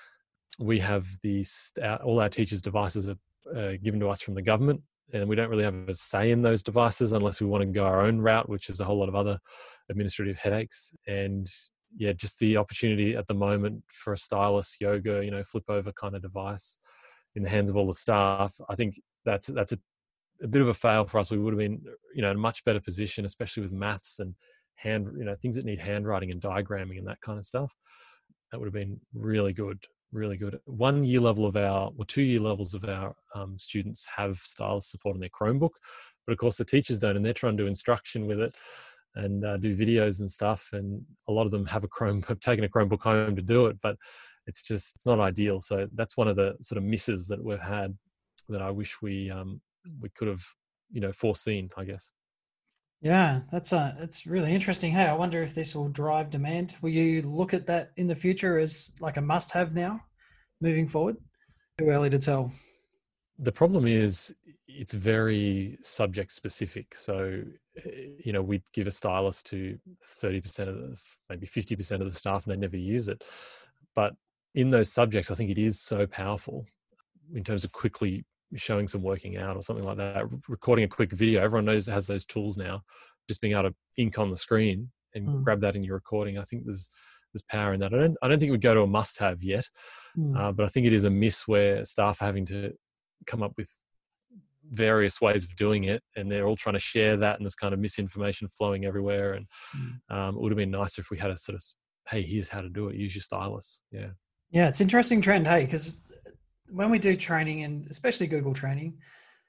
[SPEAKER 3] we have these, all our teachers' devices are uh, given to us from the government, and we don't really have a say in those devices unless we want to go our own route, which is a whole lot of other administrative headaches. And yeah, just the opportunity at the moment for a stylus, yoga, you know, flip over kind of device in the hands of all the staff. I think that's, that's a, a bit of a fail for us. We would have been, you know, in a much better position, especially with maths and hand, you know, things that need handwriting and diagramming and that kind of stuff. That would have been really good, really good. One year level of our, or two year levels of our um, students have stylus support on their Chromebook, but of course the teachers don't, and they're trying to do instruction with it and uh, do videos and stuff. And a lot of them have a Chrome, have taken a Chromebook home to do it, but it's just, it's not ideal. So that's one of the sort of misses that we've had that I wish we, um, we could have, you know, foreseen, I guess.
[SPEAKER 2] Yeah, that's uh, it's really interesting. Hey, I wonder if this will drive demand. Will you look at that in the future as like a must-have now, moving forward? Too early to tell.
[SPEAKER 3] The problem is it's very subject specific. So, you know, we'd give a stylus to thirty percent of the, maybe fifty percent of the staff, and they never use it. But in those subjects, I think it is so powerful in terms of quickly showing some working out or something like that, recording a quick video. Everyone knows has those tools now, just being able to ink on the screen and mm. grab that in your recording. I think there's there's power in that. I don't I don't think it would go to a must-have yet, mm. uh, but I think it is a miss where staff are having to come up with various ways of doing it, and they're all trying to share that, and there's kind of misinformation flowing everywhere. And mm. um, it would have been nicer if we had a sort of, hey, here's how to do it. Use your stylus. Yeah. Yeah,
[SPEAKER 2] it's interesting trend, hey, because when we do training, and especially Google training,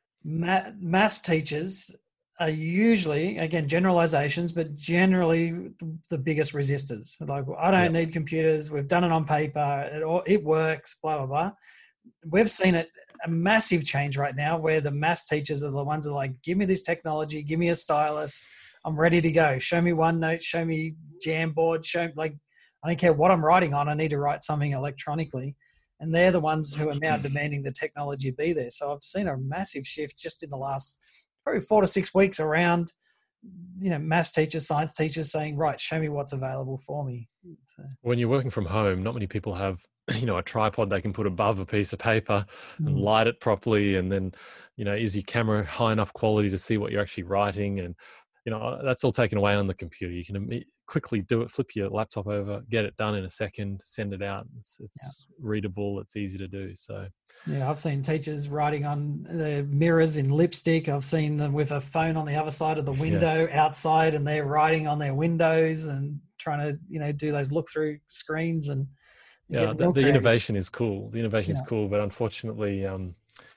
[SPEAKER 2] maths teachers are usually, again, generalizations, but generally the biggest resistors. Like, well, I don't yep. need computers. We've done it on paper. It, all, it works, blah, blah, blah. We've seen it, a massive change right now where the maths teachers are the ones that are like, give me this technology, give me a stylus. I'm ready to go. Show me OneNote, show me Jamboard, show me, like, I don't care what I'm writing on. I need to write something electronically. And they're the ones who are now demanding the technology be there. So I've seen a massive shift just in the last probably four to six weeks around, you know, maths teachers, science teachers saying, right, show me what's available for me. So,
[SPEAKER 3] when you're working from home, not many people have, you know, a tripod they can put above a piece of paper and mm. light it properly. And then, you know, is your camera high enough quality to see what you're actually writing? And, you know, that's all taken away on the computer. You can quickly do it, flip your laptop over, get it done in a second, send it out. It's, it's yeah. readable. It's easy to do. So,
[SPEAKER 2] yeah, I've seen teachers writing on the mirrors in lipstick. I've seen them with a phone on the other side of the window yeah. outside, and they're writing on their windows and trying to, you know, do those look through screens. And
[SPEAKER 3] yeah, the, the innovation is cool. The innovation yeah. is cool, but unfortunately, um,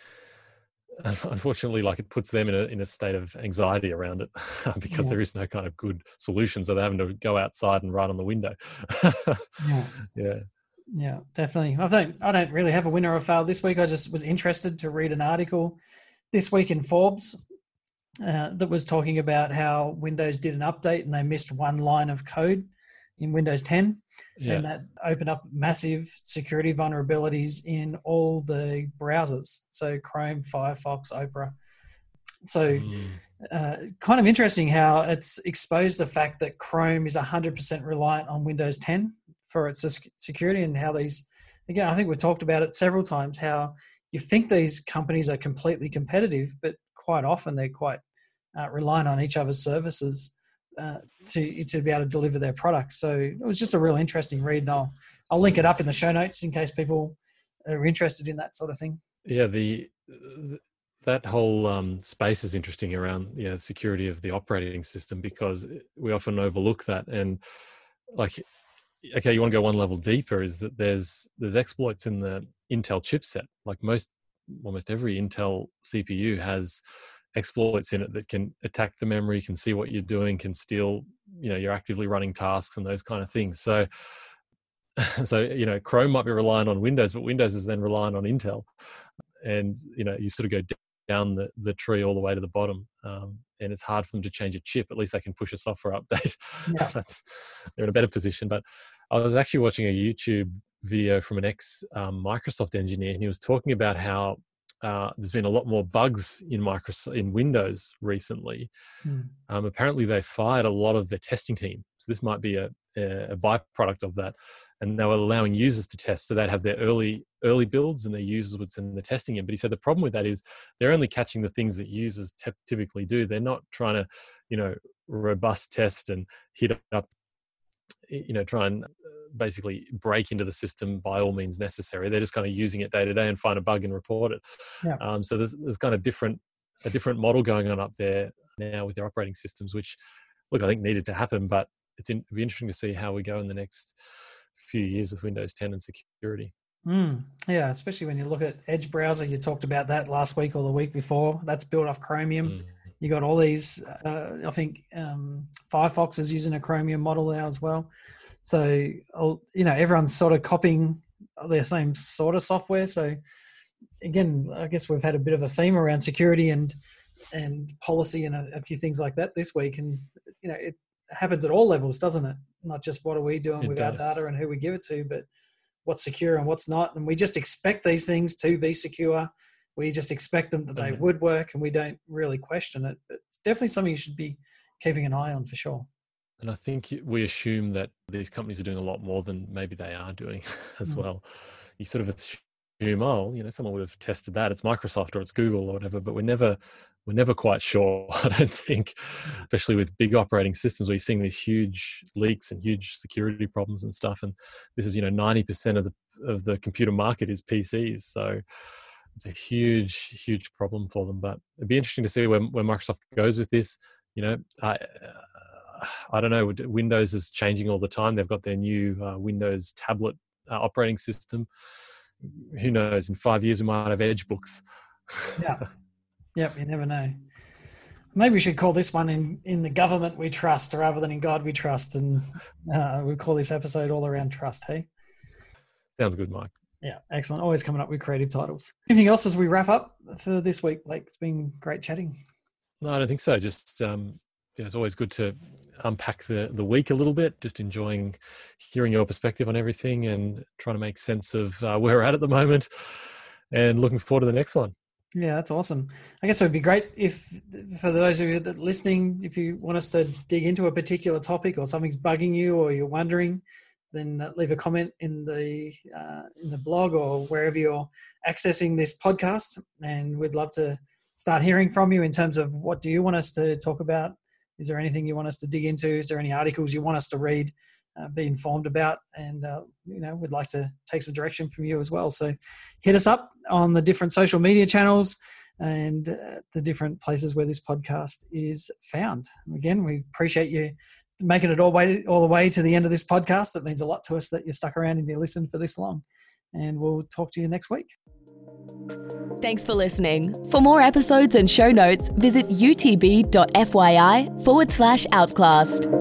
[SPEAKER 3] unfortunately, like it puts them in a in a state of anxiety around it because yeah. there is no kind of good solution. So they're having to go outside and write on the window.
[SPEAKER 2] yeah.
[SPEAKER 3] yeah,
[SPEAKER 2] yeah, definitely. I don't I don't really have a winner or fail this week. I just was interested to read an article this week in Forbes uh, that was talking about how Windows did an update and they missed one line of code in Windows ten, yeah. and that opened up massive security vulnerabilities in all the browsers. So Chrome, Firefox, Opera. So mm. uh, kind of interesting how it's exposed the fact that Chrome is one hundred percent reliant on Windows ten for its security, and how these, again, I think we've talked about it several times, how you think these companies are completely competitive, but quite often they're quite uh, reliant on each other's services Uh, to to be able to deliver their products. So it was just a real interesting read, and I'll, I'll link it up in the show notes in case people are interested in that sort of thing.
[SPEAKER 3] Yeah, the, the that whole um, space is interesting around yeah security of the operating system, because we often overlook that. And like okay, you want to go one level deeper, is that there's there's exploits in the Intel chipset. Like most, almost every Intel C P U has exploits in it that can attack the memory, can see what you're doing, can steal, you know, you're actively running tasks and those kind of things. So, so you know, Chrome might be relying on Windows, but Windows is then relying on Intel, and you know, you sort of go down the, the tree all the way to the bottom, um, and it's hard for them to change a chip. At least they can push a software update.
[SPEAKER 2] Yeah.
[SPEAKER 3] That's, they're in a better position. But I was actually watching a YouTube video from an ex um, Microsoft engineer, and he was talking about how uh, there's been a lot more bugs in Microsoft in Windows recently. Hmm. Um, apparently, they fired a lot of their testing team, so this might be a, a, a byproduct of that. And they were allowing users to test, so they'd have their early early builds, and their users would send the testing in. But he said the problem with that is they're only catching the things that users te- typically do. They're not trying to, you know, robust test and hit up, you know, try and basically break into the system by all means necessary. They're just kind of using it day to day and find a bug and report it. Yeah. Um, so there's there's kind of different a different model going on up there now with their operating systems, which, look, I think needed to happen. But it's in, it'll be interesting to see how we go in the next few years with Windows ten and security.
[SPEAKER 2] Mm, yeah, especially when you look at Edge browser. You talked about that last week or the week before. That's built off Chromium. Mm. You got all these, uh, I think um, Firefox is using a Chromium model now as well. So, you know, everyone's sort of copying the same sort of software. So again, I guess we've had a bit of a theme around security and and policy and a, a few things like that this week. And, you know, it happens at all levels, doesn't it? Not just what are we doing it with does. our data and who we give it to, but what's secure and what's not. And we just expect these things to be secure. We just expect them that they mm-hmm. would work, and we don't really question it. But it's definitely something you should be keeping an eye on for sure. And
[SPEAKER 3] I think we assume that these companies are doing a lot more than maybe they are doing as mm. well. You sort of assume, oh, you know, someone would have tested that. It's Microsoft or it's Google or whatever, but we're never we're never quite sure, I don't think, especially with big operating systems where you're seeing these huge leaks and huge security problems and stuff. And this is, you know, ninety percent of the of the computer market is P Cs. So it's a huge, huge problem for them. But it'd be interesting to see where, where Microsoft goes with this. You know, I, uh, I don't know. Windows is changing all the time. They've got their new uh, Windows tablet uh, operating system. Who knows? In five years, we might have Edge books.
[SPEAKER 2] Yeah. Yep. You never know. Maybe we should call this one in, in the government we trust rather than in God we trust. And uh, we'll call this episode all around trust. Hey?
[SPEAKER 3] Sounds good, Mike.
[SPEAKER 2] Yeah. Excellent. Always coming up with creative titles. Anything else as we wrap up for this week, Blake? It's been great chatting.
[SPEAKER 3] No, I don't think so. Just, um, yeah, it's always good to unpack the, the week a little bit, just enjoying hearing your perspective on everything and trying to make sense of uh, where we're at at the moment, and looking forward to the next one.
[SPEAKER 2] Yeah, that's awesome. I guess it would be great if, for those of you that are listening, if you want us to dig into a particular topic or something's bugging you or you're wondering, then leave a comment in the uh, in the blog or wherever you're accessing this podcast, and we'd love to start hearing from you in terms of what do you want us to talk about. Is there anything you want us to dig into? Is there any articles you want us to read, uh, be informed about? And, uh, you know, we'd like to take some direction from you as well. So hit us up on the different social media channels and uh, the different places where this podcast is found. Again, we appreciate you making it all, way, all the way to the end of this podcast. It means a lot to us that you stuck around and you listened for this long. And we'll talk to you next week.
[SPEAKER 1] Thanks for listening. For more episodes and show notes, visit utb.fyi forward slash outclassed.